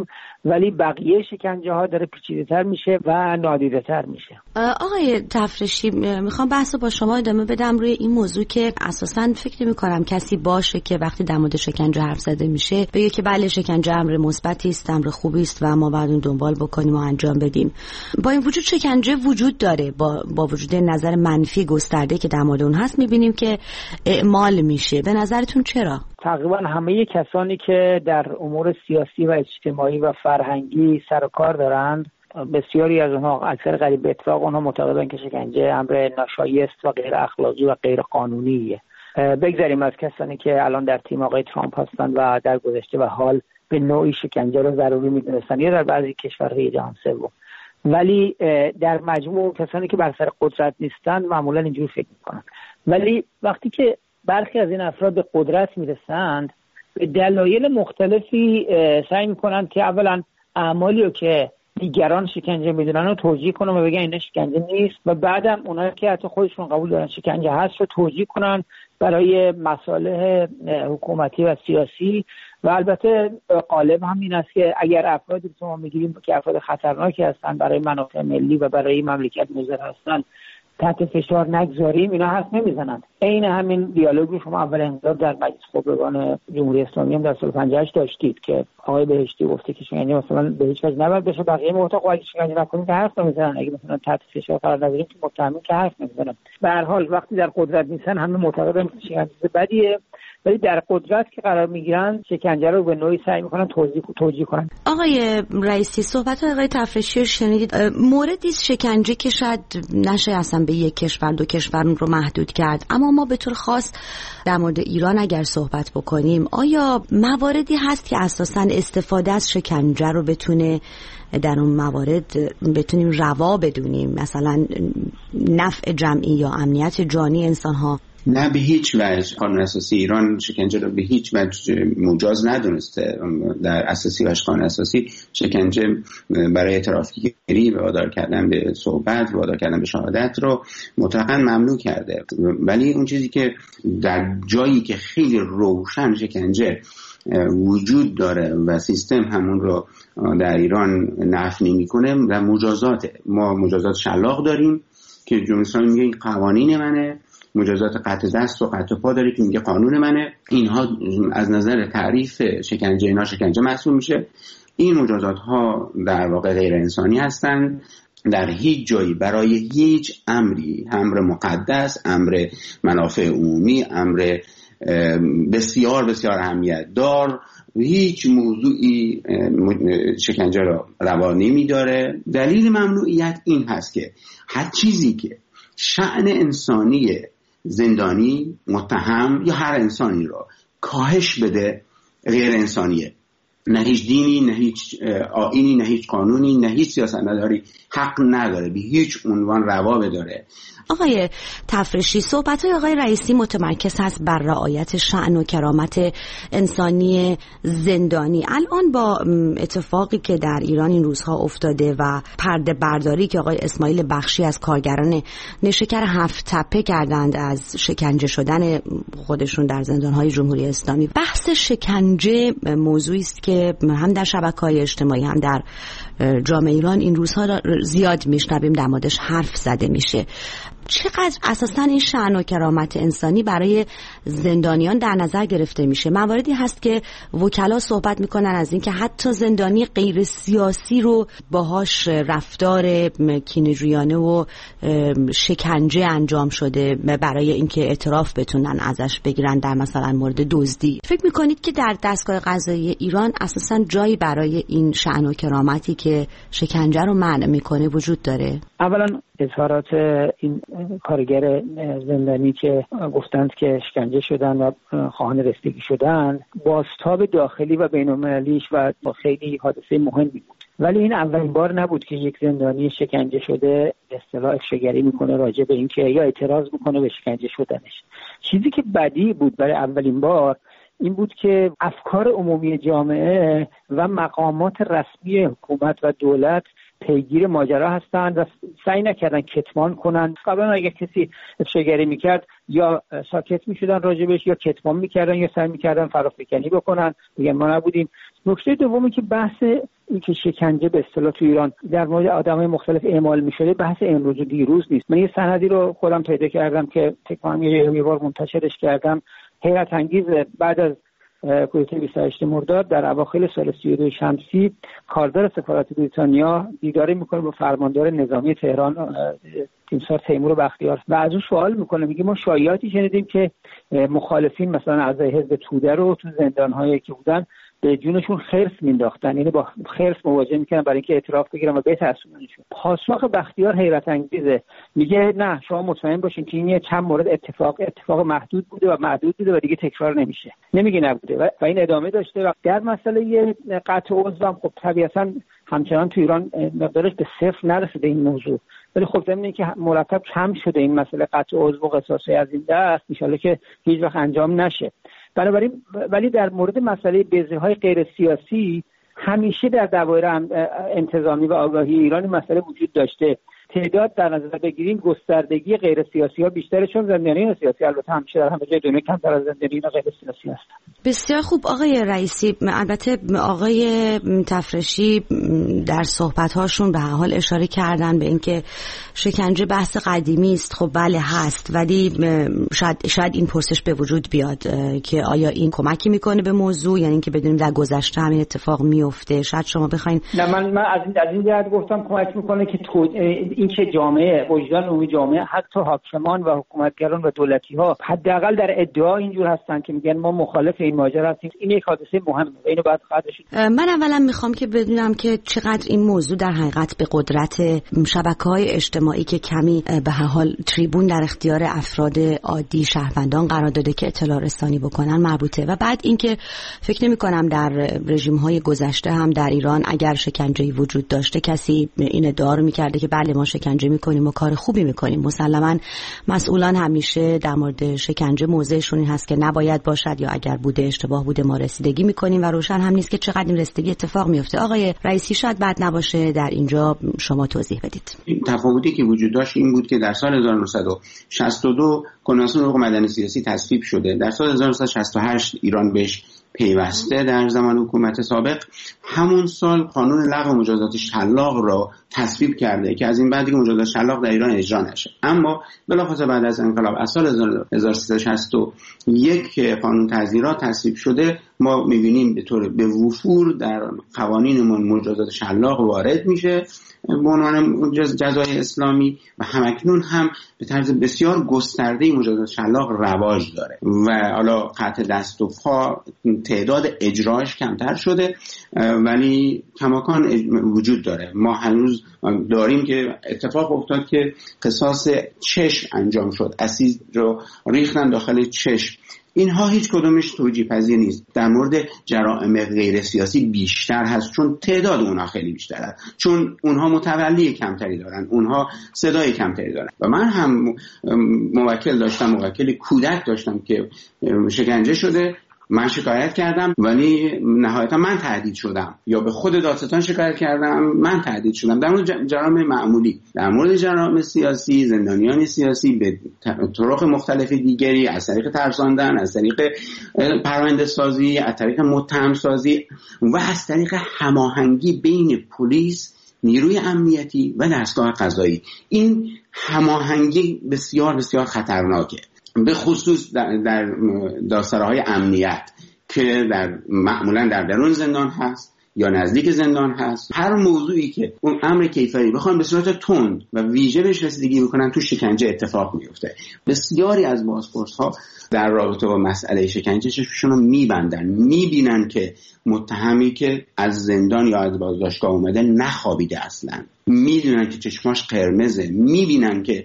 ولی بقیه شکنجه ها داره پیچیده تر میشه و نادیده تر میشه. آقای تفرشی، میخوام بحث با شما ادامه بدم روی این موضوع که اساساً فکر نمی‌کنم کسی باشه که وقتی در مورد شکنجه حرف زده میشه بگه که بله شکنجه امر مثبتی است، امر خوبی است و ما باید اون دنبال بکنیم و انجام بدیم. با این وجود شکنجه وجود داره، با با وجود نظر منفی گسترده که در مورد اون هست میبینیم که اعمال میشه. به نظرتون چرا؟ تقریبا همه کسانی که در امور سیاسی و اجتماعی و فرهنگی سر و کار دارند، بسیاری از اونها، اکثر قریب به اتفاق اونها معتقدن که شکنجه امر ناشایست و غیر اخلاقی و غیر قانونیه. بگذاریم از کسانی که الان در تیم آقای ترامپ هستند و در گذشته و حال به نوعی شکنجه رو ضروری میدونستن یا در بعضی کشورهای جهان سوم، ولی در مجموع کسانی که بر سر قدرت نیستند معمولا اینجوری فکر میکنن. ولی وقتی که برخی از این افراد به قدرت میرسند به دلایل مختلفی سعی میکنند که اولا اعمالی رو که دیگران شکنجه میدونن رو توجیه کنن و بگن این شکنجه نیست، و بعدم اونایی که حتی خودشون قبول دارن شکنجه هست رو توجیه کنن برای مصالح حکومتی و سیاسی. و البته غالب هم این است که اگر افرادی که ما میگیریم که افراد خطرناکی هستن برای منافع ملی و برای مملکت مضر هستن تحت فشار نگذاریم، اینا حرف نمیزنن. عین همین دیالوگی شما اول انقلاب در مجلس خبرگان جمهوری اسلامی هم در سال پنجاه و هشت داشتید که آقای بهشتی گفته که شکنجه مثلا به هیچ وجه نباید بشه، بقیه معتقد اگه شکنجه نکنیم که حرف نمیزنن، اگه مثلا تحت فشار قرار نگیریم که متهمین که حرف نمیزنن. به هر حال وقتی در قدرت نیستن همه معتقدن که شکنجه بدیه، ولی در قدرت که قرار میگیرن شکنجه رو به نوعی سعی میکنن توجیه توجیه کنن. آقای رئیسی، صحبت آقای تفرشی رو شنیدید. موردی شکنجه که شاید نشه اصلا به یک کشور دو کشور رو محدود کرد، اما ما به طور خاص در مورد ایران اگر صحبت بکنیم، آیا مواردی هست که اساسا استفاده از شکنجه رو بتونه در اون موارد بتونیم روا بدونیم، مثلا نفع جمعی یا امنیت جانی انسان ها؟ نه، به هیچ وجه قانون اساسی ایران شکنجه رو به هیچ وجه مجاز ندونسته. در اساسی و قانون اساسی شکنجه برای اعترافگیری و وادار کردن به صحبت و وادار کردن به شهادت رو مطلقاً ممنوع کرده. ولی اون چیزی که در جایی که خیلی روشن شکنجه وجود داره و سیستم همون رو در ایران نفی نمی‌کنه و مجازات، ما مجازات شلاق داریم که جمهوری اسلامی میگه این قوانین منه، مجازات قطع دست و قطع پا داره که میگه قانون منه. اینها از نظر تعریف شکنجه اینا شکنجه محسوب میشه. این مجازات ها در واقع غیر انسانی هستند. در هیچ جایی برای هیچ امری، امر مقدس، امر منافع عمومی، امر بسیار بسیار اهمیت دار، هیچ موضوعی شکنجه را روا نمی‌داره. دلیل ممنوعیت این هست که هر چیزی که شأن انسانی زندانی، متهم یا هر انسانی را کاهش بده غیر انسانیه. نه هیچ دینی، نه هیچ آیینی، نه هیچ قانونی، نه هیچ سیاستمداری حق نداره به هیچ عنوان روا بداره. آقای تفرشی، صحبت‌های آقای رئیسی متمرکز هست بر رعایت شأن و کرامت انسانی زندانی. الان با اتفاقی که در ایران این روزها افتاده و پرده برداری که آقای اسماعیل بخشی از کارگران نیشکر هفت تپه کردند از شکنجه شدن خودشون در زندان‌های جمهوری اسلامی، بحث شکنجه موضوعی است که هم در شبکه‌های اجتماعی هم در جامعه ایران این روزها زیاد میشنویم در موردش حرف زده میشه. چقدر اساساً این شأن و کرامت انسانی برای زندانیان در نظر گرفته میشه؟ مواردی هست که وکلا صحبت میکنن از این که حتی زندانی غیر سیاسی رو باهاش رفتار کینه‌جویانه و شکنجه انجام شده برای اینکه اعتراف بتونن ازش بگیرن در مثلا مورد دزدی. فکر میکنید که در دستگاه قضایی ایران اساساً جایی برای این شأن و کرامتی که شکنجه رو منع میکنه وجود داره؟ اولا اظهارات این کارگر زندانی که گفتند که شکنجه شدن و خواهان رسیدگی شدن بازتاب داخلی و بین‌المللیش و خیلی حادثه مهمی بود، ولی این اولین بار نبود که یک زندانی شکنجه شده اصطلاح افشاگری میکنه راجع به این که یا اعتراض میکنه به شکنجه شدنش. چیزی که بدی بود برای اولین بار این بود که افکار عمومی جامعه و مقامات رسمی حکومت و دولت پیگیر ماجرا هستند و سعی نکردن کتمان کنن. قبلا اگه کسی افشاگری میکرد یا ساکت میشدن راجبش یا کتمان میکردن یا سعی میکردن فرافکنی بکنن بگن ما نبودیم. نکته دومی که بحث این که شکنجه به اصطلاح تو ایران در مورد آدمای مختلف اعمال میشده بحث امروز و دیروز نیست. من یه سندی رو خودم پیدا کردم که فکر کنم یه بار منتشرش کردم، حیرت انگیز. بعد از کودتای بیست و هشت مرداد در اواخر سال سی و دو شمسی کاردار سفارت بریتانیا دیداری میکنه با فرماندار نظامی تهران تیمسار تیمور بختیار و از اون سوال میکنه، میگه ما شایعاتی شنیدیم که مخالفین مثلا اعضای حزب توده رو تو زندان‌هایی که بودن به جونشون خرس مینداختن، یعنی با خرس مواجه میکنن برای اینکه اعتراف بگیرن و بترسوننشون. پاسخ بختیار حیرت انگیزه، میگه نه شما مطمئن باشین که این چند مورد اتفاق اتفاق محدود بوده و محدود بوده و دیگه تکرار نمیشه. نمیگه نبوده و, و این ادامه داشته. و در مسئله قطع عضو هم خب طبیعتا همچنان تو ایران مقدارش به صفر نرسیده این موضوع، ولی خب ضمن که مرتب کم شده این مسئله قطع عضو و قصاصی از این دست، ان شاءالله که هیچ وقت انجام نشه. بنابراین ولی در مورد مسئله بزه‌های غیر سیاسی همیشه در دوایر انتظامی و آگاهی ایران مسئله وجود داشته. تعداد در نظر بگیریم گستردگی غیر سیاسی ها بیشتره، چون زندانیان سیاسی البته همیشه در همه جای دنیا کمتر از زندانیان غیر سیاسی هستن. بسیار خوب آقای رئیسی، البته آقای تفرشی در صحبت‌هاشون به هر حال اشاره کردن به اینکه شکنجه بحث قدیمی است. خب بله هست، ولی شاید شاید این پرسش به وجود بیاد که آیا این کمکی میکنه به موضوع، یعنی اینکه بدونیم در گذشته همین اتفاق میفته. شاید شما بخواید. نه من من از این از این جهت گفتم کمک میکنه که تو این که جامعه وجدان عمومی جامعه حتی حاکمان و حکومتگران و دولتی‌ها حداقل در ادعا اینجور هستن که میگن ما مخالف این ماجرا هستیم. این یک حادثه مهمه، اینو باید قدرش. من اولا میخوام که بدونم که چقدر این موضوع در حقیقت به قدرت شبکه‌های اجتماعی که کمی به هر حال تریبون در اختیار افراد عادی شهروندان قرار داده که اطلاع رسانی بکنن مربوطه. و بعد اینکه فکر نمی‌کنم در رژیم‌های گذشته هم در ایران اگر شکنجه‌ای وجود داشته کسی این ادعا رو می‌کرده که بله ما شکنجه میکنیم و کار خوبی میکنیم. مسلماً مسئولان همیشه در مورد شکنجه موضعشون این هست که نباید باشد یا اگر بوده اشتباه بوده ما رسیدگی میکنیم و روشن هم نیست که چقدر این رسیدگی اتفاق میفته. آقای رئیسی شاید بد نباشه در اینجا شما توضیح بدید. تفاوتی که وجود داشت این بود که در سال هزار و نهصد و شصت و دو کنوانسیون حقوق مدنی سیاسی تصویب شده، در سال هزار و نهصد و شصت و هشت ایران بهش پیوسته در زمان حکومت سابق. همون سال قانون لغو مجازات شلاق را تصویب کرده که از این بعد دیگه مجازات شلاق در ایران اجرا نشه. اما بلافاصله بعد از انقلاب از سال هزار و سیصد و شصت و یک که قانون تعزیرات تصویب شده، ما می‌بینیم به طور به وفور در قوانینمون مجازات شلاق وارد میشه به عنوان جزای اسلامی و همکنون هم به طرز بسیار گسترده مجازات شلاق رواج داره و حالا قطع دست و پا تعداد اجراش کمتر شده ولی کماکان وجود داره. ما هنوز داریم که اتفاق افتاد که قصاص چشم انجام شد، اسید رو ریختن داخل چشم. اینها هیچ کدومش توجیه پذیر نیست. در مورد جرائم غیر سیاسی بیشتر هست چون تعداد اونها خیلی بیشتر هست، چون اونها متولی کمتری دارن، اونها صدای کمتری دارن. و من هم موکل داشتم، موکل کودک داشتم که شکنجه شده، من شکایت کردم ولی نهایتا من تهدید شدم، یا به خود دادستان شکایت کردم من تهدید شدم. در مورد جرائم معمولی، در مورد جرائم سیاسی، زندانیان سیاسی به طرق مختلف دیگری از طریق ترساندن، از طریق پرونده سازی، از طریق متهم سازی و از طریق هماهنگی بین پلیس، نیروی امنیتی و دستگاه قضایی، این هماهنگی بسیار بسیار خطرناکه، به خصوص در, در دادسراهای امنیت که در معمولا در درون زندان هست یا نزدیک زندان هست. هر موضوعی که اون امر کیفری بخوان به صورت تند و ویژه بهش رسیدگی بکنن تو شکنجه اتفاق میفته. بسیاری از بازپرس‌ها در رابطه با مسئله شکنجه چشمشون رو میبندن، میبینن که متهمی که از زندان یا از بازداشتگاه اومده نخوابیده اصلا، میدونن که چشماش قرمزه، میبینن که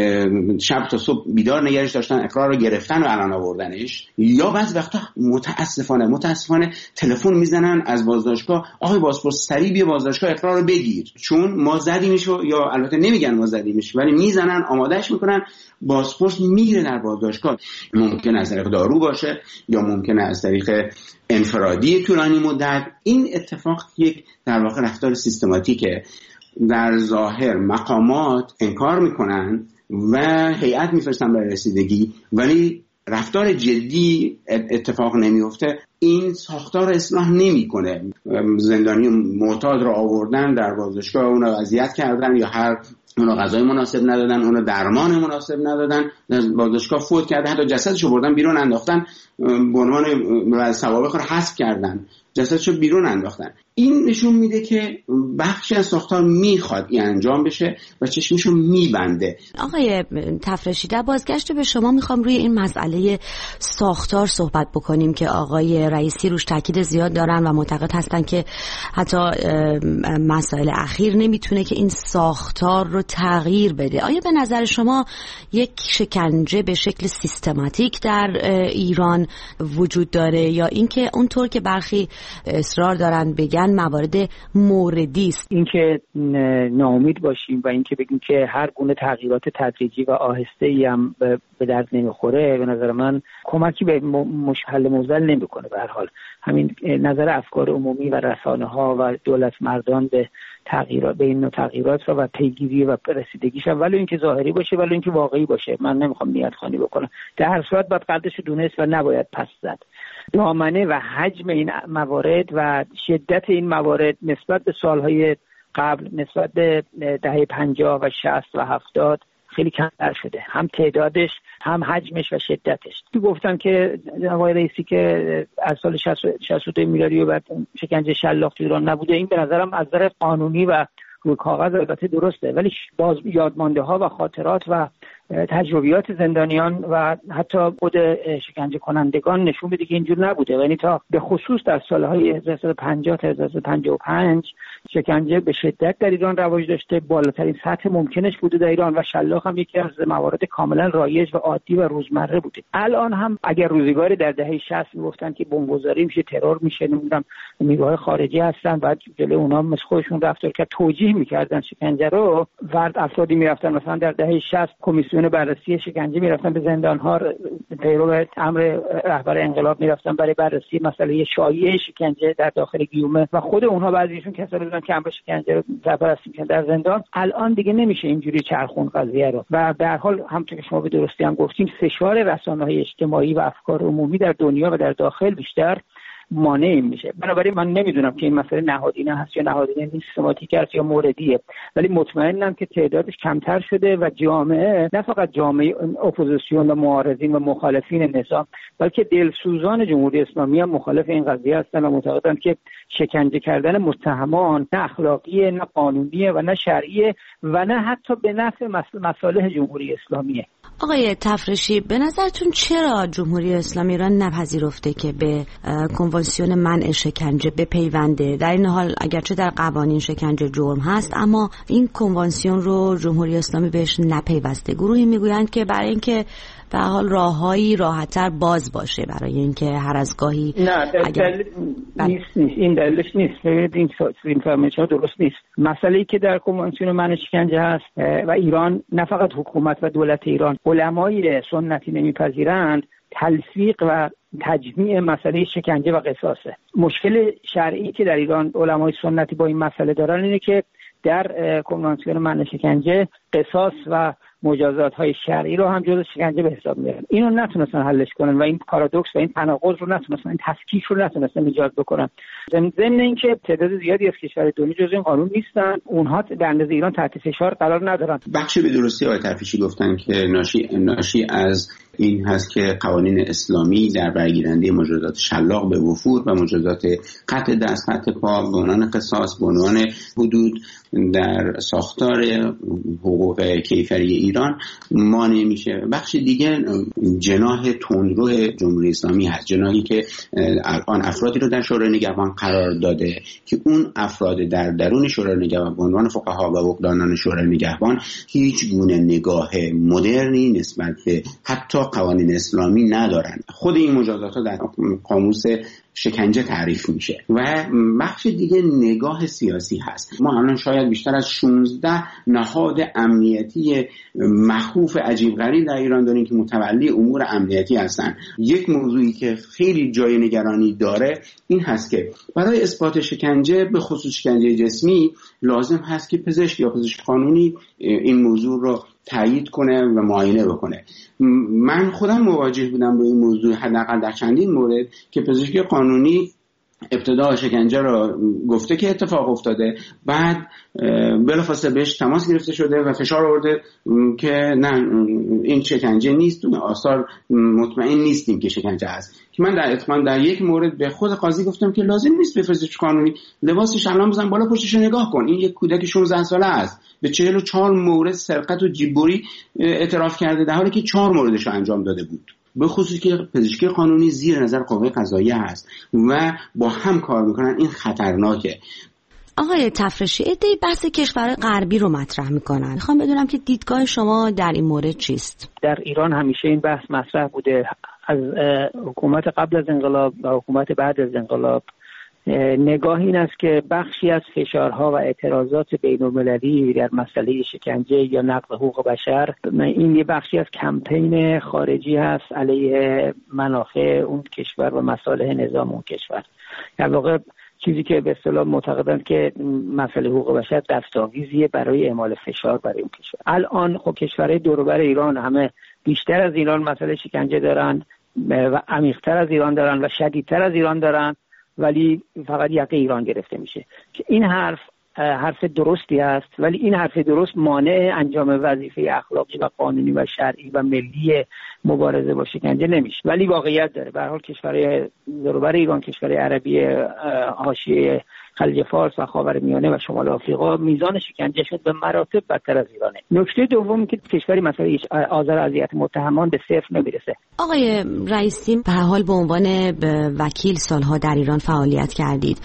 شب تا صبح بیدار نگرش داشتن، اقرار رو گرفتن و الان آوردنش، یا بعضی وقتا متاسفانه متاسفانه تلفن میزنن از بازداشتگاه، آقای بازپرس سریع بیا بازداشتگاه اقرار رو بگیر چون ما زدیمش، یا البته نمیگن ما زدیمش ولی میزنن آمادهش میکنن، بازپرس میگیره در بازداشتگاه. ممکنه از طریق دارو باشه یا ممکنه از طریق انفرادی طولانی مدت. این اتفاق یک در واقع رفتار سیستماتیکه. در ظاهر مقامات انکار میکنن و هیئت میفرستن برای رسیدگی، ولی رفتار جدی اتفاق نمیفته، این ساختار اصلاح نمیکنه. زندانی معتاد را آوردن در بازداشتگاه، اون را اذیت کردن یا هر اونو غذای مناسب ندادن، اونو درمان مناسب ندادن، در بازداشتگاه فوت کرده، حتی جسدشو بردن بیرون انداختن، به عنوان سوابق رو حذف کردن، جسدشو بیرون انداختن. این نشون میده که بخشی از ساختار میخواد این انجام بشه و چشمشو میبنده. آقای تفرشی، در بازگشت به شما میخوام روی این مسئله ساختار صحبت بکنیم که آقای رئیسی روش تاکید زیاد دارن و معتقد هستن که حتی مسائل اخیر نمیتونه که این ساختار رو تغییر بده. آیا به نظر شما یک شکنجه به شکل سیستماتیک در ایران وجود داره یا اینکه اونطور که برخی اصرار دارن بگن موارد موردی است؟ اینکه ناامید باشیم و اینکه بگیم که هر گونه تغییرات تدریجی و آهسته‌ای هم به درد نمیخوره، به نظر من کمکی به حل موزل نمیکنه. به هر حال همین نظر افکار عمومی و رسانه‌ها و دولت مردان به تغییرات، به این نوع تغییرات را و پیگیری و رسیدگیش، ولی اینکه ظاهری باشه ولی اینکه واقعی باشه، من نمیخوام نیت‌خوانی بکنم. در هر صورت باید قدرش رو دونست و نباید پس زد. دامنه و حجم این موارد و شدت این موارد نسبت به سالهای قبل، نسبت به دهه پنجاه و شصت و هفتاد خیلی کمتر شده، هم تعدادش هم حجمش و شدتش. تو گفتم که آقای رئیسی که از سال شصت و دو میلادی و بعد شکنجه شلاق تو ایران نبوده، این به نظرم از نظر قانونی و روی کاغذ البته درسته، ولی باز یادمانده ها و خاطرات و تجربیات زندانیان و حتی خود شکنجه کنندگان نشون میده که اینجور نبوده. یعنی تا به خصوص در سالهای هزار و سیصد و پنجاه تا هزار و سیصد و پنجاه و پنج شکنجه به شدت در ایران رواج داشته، بالاترین سطح ممکنش بوده در ایران و شلاق هم یکی از موارد کاملا رایج و عادی و روزمره بوده. الان هم اگر روزگاری در دهه شصت میگفتن که بمبگذاری میشه، ترور میشه، نمیدونم نیروهای خارجی هستن، بعد جلوی اونها مثل خودشون رفتار کرد، توجیه میکردن شکنجه رو، فرد افرادی میرفتن مثلا در دهه شصت کمیسیون بررسی شکنجه میرفتن به زندان‌ها، پیرو امر رهبر انقلاب میرفتن برای بررسی مسئله شایع شکنجه در داخل گیومه و خود اونها بعضیشون کسایی بودن که امر شکنجه رو بررسی می‌کردن در زندان. الان دیگه نمیشه اینجوری چرخون قضیه رو و به هر حال همونطور که شما به درستی هم گفتیم، فشار رسانه‌های اجتماعی و افکار عمومی در دنیا و در داخل بیشتر مانع میشه. بنابراین من نمیدونم که این مسئله نهادینه هست یا نهادینه نیست، سیستماتیک است یا موردیه، ولی مطمئنم که تعدادش کمتر شده و جامعه، نه فقط جامعه اپوزیسیون و معارضین و مخالفین نظام، بلکه دلسوزان جمهوری اسلامی هم مخالف این قضیه هستن و معتقدند که شکنجه کردن متهمان نه اخلاقیه، نه قانونیه و نه شرعیه و نه حتی به نفع مصالح جمهوری اسلامیه. آقای تفرشی، به نظرتون چرا جمهوری اسلامی ایران نپذیرفته که به کنوانسیون منع شکنجه بپیونده؟ در این حال اگرچه در قوانین شکنجه جرم هست، اما این کنوانسیون رو جمهوری اسلامی بهش نپیوسته. گروهی میگویند که برای اینکه به حال راههایی راحت‌تر باز باشه، برای اینکه هر از گاهی نه اگر... دلیل نیست نیست این دلیلش نیست. ببینید این اینفورمیشن درست نیست. مسئله‌ای که در کنوانسیون منع شکنجه هست و ایران، نه فقط حکومت و دولت ایران، علمای سنتی نمیپذیرند، تلفیق و تجمیع مسئله شکنجه و قصاصه. مشکل شرعی که در ایران علمای سنتی با این مسئله دارن اینه که در کنوانسیون منع شکنجه قصاص و مجازات های شرعی رو هم جزء شکنجه به حساب میارن. اینو نتونستن حلش کنن و این پارادوکس و این تناقض رو نتونستن، این تفکیک رو نتونستن ایجاد بکنن. ضمن اینکه تعداد زیادی از کشورهای دنیا جزء این قانون نیستن، اونها در اندازه ایران تحت فشار قرار ندارن. بخشی به درستی آقای تفریشی گفتن که ناشی ناشی از این هست که قوانین اسلامی در برگیرنده مجازات شلاق به وفور و مجازات قطع دست قطع پا به عنوان قصاص به عنوان حدود در ساختار حقوق کیفری ایران مانع میشه. بخش دیگه جناح تندرو جمهوری اسلامی هست، جناحی که الان افرادی رو در شورای نگهبان قرار داده که اون افراد در درون شورای نگهبان به عنوان فقها و وکلان شورای نگهبان هیچ گونه نگاه مدرنی نسبت به حتی قوانین اسلامی ندارن. خود این مجازات ها در قاموس شکنجه تعریف میشه و بخش دیگه نگاه سیاسی هست. ما الان شاید بیشتر از شانزده نهاد امنیتی مخوف عجیب غریب در ایران داریم که متولی امور امنیتی هستن. یک موضوعی که خیلی جای نگرانی داره این هست که برای اثبات شکنجه به خصوص شکنجه جسمی لازم هست که پزشک یا پزشک قانونی این موضوع رو تایید کنه و معاینه بکنه. من خودم مواجه بودم با این موضوع حداقل در چندین مورد که پزشک قانونی ابتدا شکنجه را گفته که اتفاق افتاده، بعد بلافاصله بهش تماس گرفته شده و فشار آورده که نه این شکنجه نیست، آثار مطمئن نیستیم که شکنجه هست. که من در اتمام در یک مورد به خود قاضی گفتم که لازم نیست به پزشک قانونی لباسش الان بزن بالا پشتش نگاه کن، این یک کودک شانزده ساله است به چهل و چهار مورد سرقت و جیببری اعتراف کرده در حالی که چهار موردش رو انجام داده بود. به خصوص که پزشکی قانونی زیر نظر قوه قضاییه هست و با هم کار میکنن، این خطرناکه. آقای تفرشی، عده‌ای بحث کشور غربی رو مطرح میکنن. میخوام بدونم که دیدگاه شما در این مورد چیست؟ در ایران همیشه این بحث مطرح بوده، از حکومت قبل از انقلاب و حکومت بعد از انقلاب. نگاه این است که بخشی از فشارها و اعتراضات بین‌المللی در مسئله شکنجه یا نقض حقوق بشر این یه بخشی از کمپین خارجی هست علیه منافع اون کشور و مصالح نظام اون کشور. در واقع چیزی که به اصطلاح معتقدند که مسئله حقوق بشر دستاویزیه برای اعمال فشار برای اون کشور. الان خب کشورهای دور و بر ایران همه بیشتر از ایران مسئله شکنجه دارن و عمیق‌تر از ایران دارن و شدیدتر از ایران دارن، ولی فقط یقه ایران گرفته میشه. که این حرف حرف درستی است، ولی این حرف درست مانع انجام وظیفه اخلاقی و قانونی و شرعی و ملی مبارزه با شکنجه نمیشه. ولی واقعیت داره. به هر حال کشورهای دور و بر ایران، کشورهای عربی حاشیه خلیج فارس و خاورمیانه و شمال آفریقا میزان شکنجهشون به مراتب بدتر از ایرانه. نکته دوم که کشوری مثلا آزار اذیت متهمان به صفر نمیرسه. آقای رئیسی، به هر حال به عنوان وکیل سالها در ایران فعالیت کردید.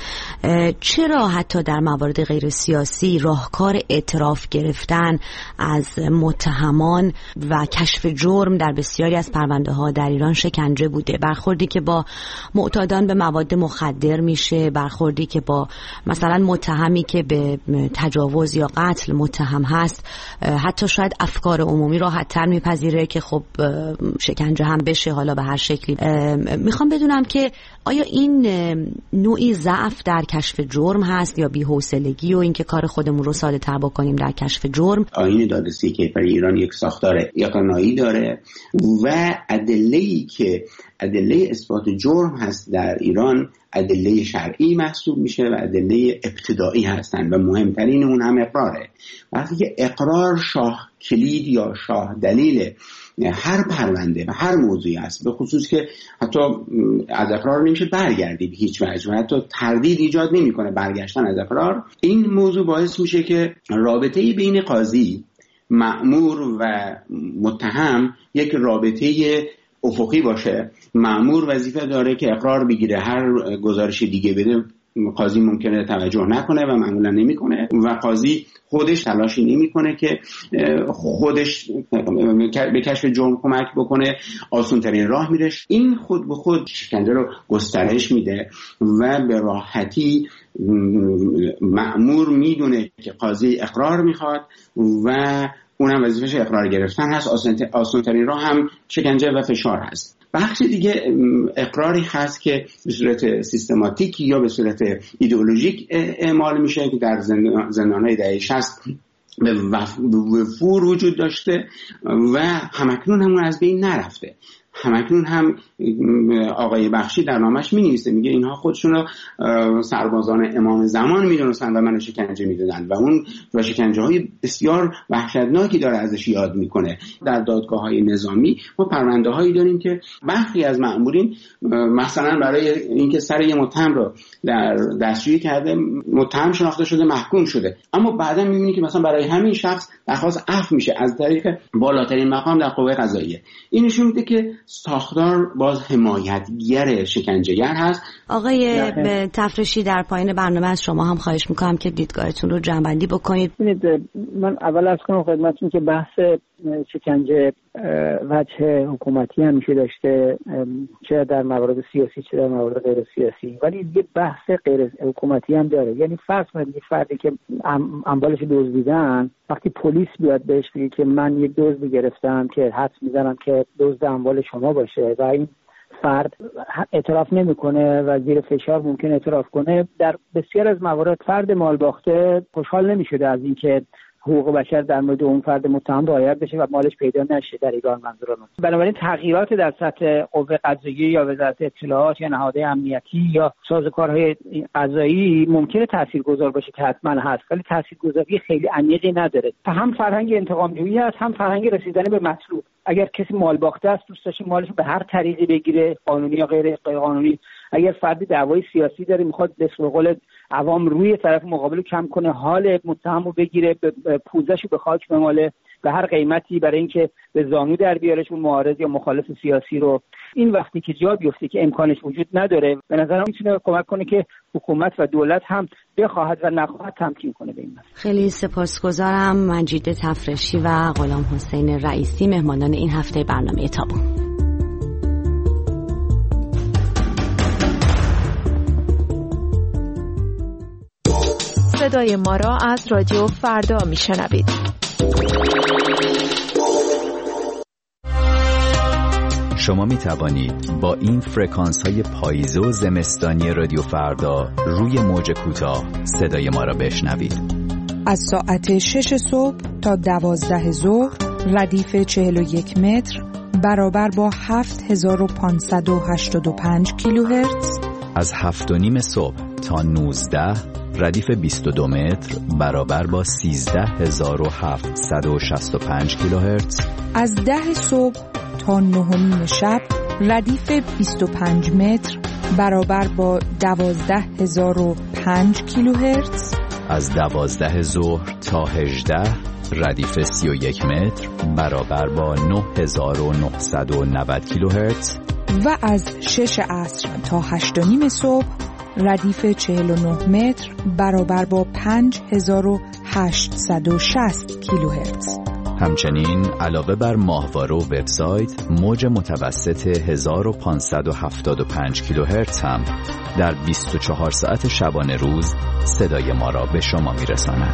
چرا حتی در موارد غیر سیاسی راهکار اعتراف گرفتن از متهمان و کشف جرم در بسیاری از پرونده ها در ایران شکنجه بوده؟ برخوردی که با معتادان به مواد مخدر میشه، برخوردی که با مثلا متهمی که به تجاوز یا قتل متهم هست، حتی شاید افکار عمومی راحت تر میپذیره که خب شکنجه هم بشه، حالا به هر شکلی. میخوام بدونم که آیا این نوعی ضعف در کشف جرم هست یا بی‌حوصلگی و اینکه کار خودمون رو ساده تر بکنیم در کشف جرم؟ آیین دادرسی کیفر ایران یک ساختار اقناعی داره و ادله‌ای که ادله اثبات جرم هست در ایران ادله شرعی محسوب میشه و ادله ابتدایی هستن و مهمترین اون هم اقراره. وقتی که اقرار شاه کلید یا شاه دلیل هر پرونده و هر موضوعی است، به خصوص که حتی از اقرار نمیشه برگردید هیچ وجه و حتی تردید ایجاد نمیکنه برگشتن از اقرار، این موضوع باعث میشه که رابطه بین قاضی، مأمور و متهم یک رابطه افقی باشه. مأمور وظیفه داره که اقرار بگیره، هر گزارش دیگه بده قاضی ممکنه توجه نکنه و معمولا نمیکنه و قاضی خودش تلاشی نمیکنه که خودش به کشف جرم کمک بکنه، آسان ترین راه میره. این خود به خود شکنجه رو گسترش میده و به راحتی مأمور میدونه که قاضی اقرار میخواد و اونم وظیفش اقرار گرفتن هست. آسان ترین راه هم شکنجه و فشار هست. بخش دیگه اقراری هست که به صورت سیستماتیک یا به صورت ایدئولوژیک اعمال میشه که در زندان‌های دهه شصت به وفور وجود داشته و همکنون همون از بین نرفته. همکنون هم آقای بخشی در نامش می نویسه، میگه اینها خودشون رو سربازان امام زمان می دونستن و منو شکنجه می دادن و اون و شکنجه های بسیار وحشتناکی داره ازش یاد میکنه. در دادگاه های نظامی ما پرونده هایی داریم که برخی از مأمورین مثلا برای اینکه سر یه متهم رو در دستجویی کرده، متهم شناخته شده، محکوم شده، اما بعدا می بینی که مثلا برای همین شخص درخواست عفو میشه از طریق بالاترین مقام در قوه قضاییه. این نشون میده که ساختار باز حمایتگر شکنجهگر هست. آقای تفرشی، در پایین برنامه از شما هم خواهش میکنم که دیدگاهتون رو جمع‌بندی بکنید. من اول از کنم خدمتتون که بحث شکنجه وجه حکومتی هم میشه داشته، چه در موارد سیاسی چه در موارد غیر سیاسی، ولی یه بحث غیر حکومتی هم داره. یعنی فرض کنید یه فردی که اموالش دزدیدن، وقتی پلیس بیاد بهش بگه که من یک دزد گرفتم که حدس میزنم که دزد اموال شما باشه و این فرد اعتراف نمیکنه و زیر فشار ممکن اعتراف کنه، در بسیار از موارد فرد مال باخته خوشحال نمیشده از اینکه حقوق بشر در مورد اون فرد متهم رعایت بشه و مالش پیدا نشه در ایران. منظورم بنابراین تغییرات در سطح قوه قضاییه یا وزارت اطلاعات یا نهادهای امنیتی یا سازوکارهای قضایی ممکنه تاثیرگذار باشه که حتما هست، ولی تاثیرگذاری خیلی عمیقی نداره. هم فرهنگ انتقام‌جویی هست، هم فرهنگ رسیدن به مطلوب. اگر کسی مال باخته است دوست داشته مالش به هر طریقی بگیره، قانونی یا غیر قانونی. اگر فردی دعوای سیاسی داره میخواد به قول عوام روی طرف مقابل کم کنه، حال متهمو بگیره، پوزشو به خاک بماله به هر قیمتی برای اینکه به زانو در بیارش اون معارض یا مخالف سیاسی رو، این وقتی که جا بیفته که امکانش وجود نداره، به نظرم میتونه کمک کنه که حکومت و دولت هم بخواهد و نخواهد تمکین کنه به این مسئله. خیلی سپاسگزارم. مجید تفرشی و غلام حسین رئیسی مهمانان این هفته برنامه تابو. صدای ما را از رادیو فردا میشنوید. شما می توانید با این فرکانس های پاییزی و زمستانی رادیو فردا روی موج کوتاه صدای ما را بشنوید. از ساعت شش صبح تا دوازده ظهر ردیف چهل و یک متر برابر با هفت هزار و پانصد و هشتاد و پنج کیلوهرتز. از هفت و نیم صبح تا نوزده ردیف بیست و دو متر برابر با سیزده هزار و هفتصد و شصت و پنج کیلوهرتز. از ده صبح تا نه و نیم شب ردیف بیست و پنج متر برابر با دوازده هزار و پنج کیلوهرتز. از دوازده ظهر تا هجده ردیف سی و یک متر برابر با نه هزار و نهصد و نود کیلوهرتز. و از شش عصر تا هشت و نیم صبح ردیف چهل و نه متر برابر با پنج هزار و هشتصد و شصت کیلوهرتز. همچنین علاوه بر ماهواره و وبسایت، موج متوسط هزار و پانصد و هفتاد و پنج کیلوهرتز هم در بیست و چهار ساعت شبانه روز صدای ما را به شما میرساند.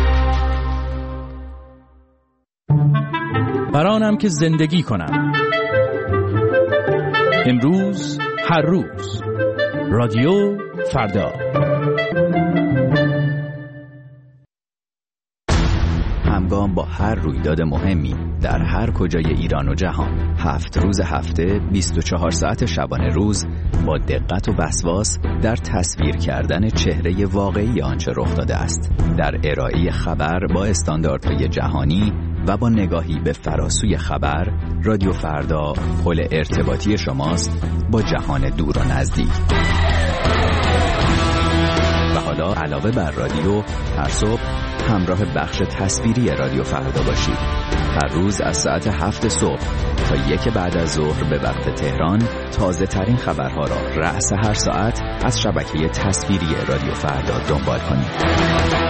برانم که زندگی کنم، امروز هر روز، رادیو فردا. همگام با هر رویداد مهمی در هر کجای ایران و جهان، هفت روز هفته، بیست و چهار ساعت شبانه روز، با دقت و وسواس در تصویر کردن چهره واقعی آنچه رخ داده است، در ارائه خبر با استانداردهای جهانی و با نگاهی به فراسوی خبر، رادیو فردا پل ارتباطی شماست با جهان دور و نزدیک. و حالا علاوه بر رادیو، هر صبح همراه بخش تصویری رادیو فردا باشید. هر روز از ساعت هفت صبح تا یک بعد از ظهر به وقت تهران تازه ترین خبرها را رأس هر ساعت از شبکه تصویری رادیو فردا دنبال کنید.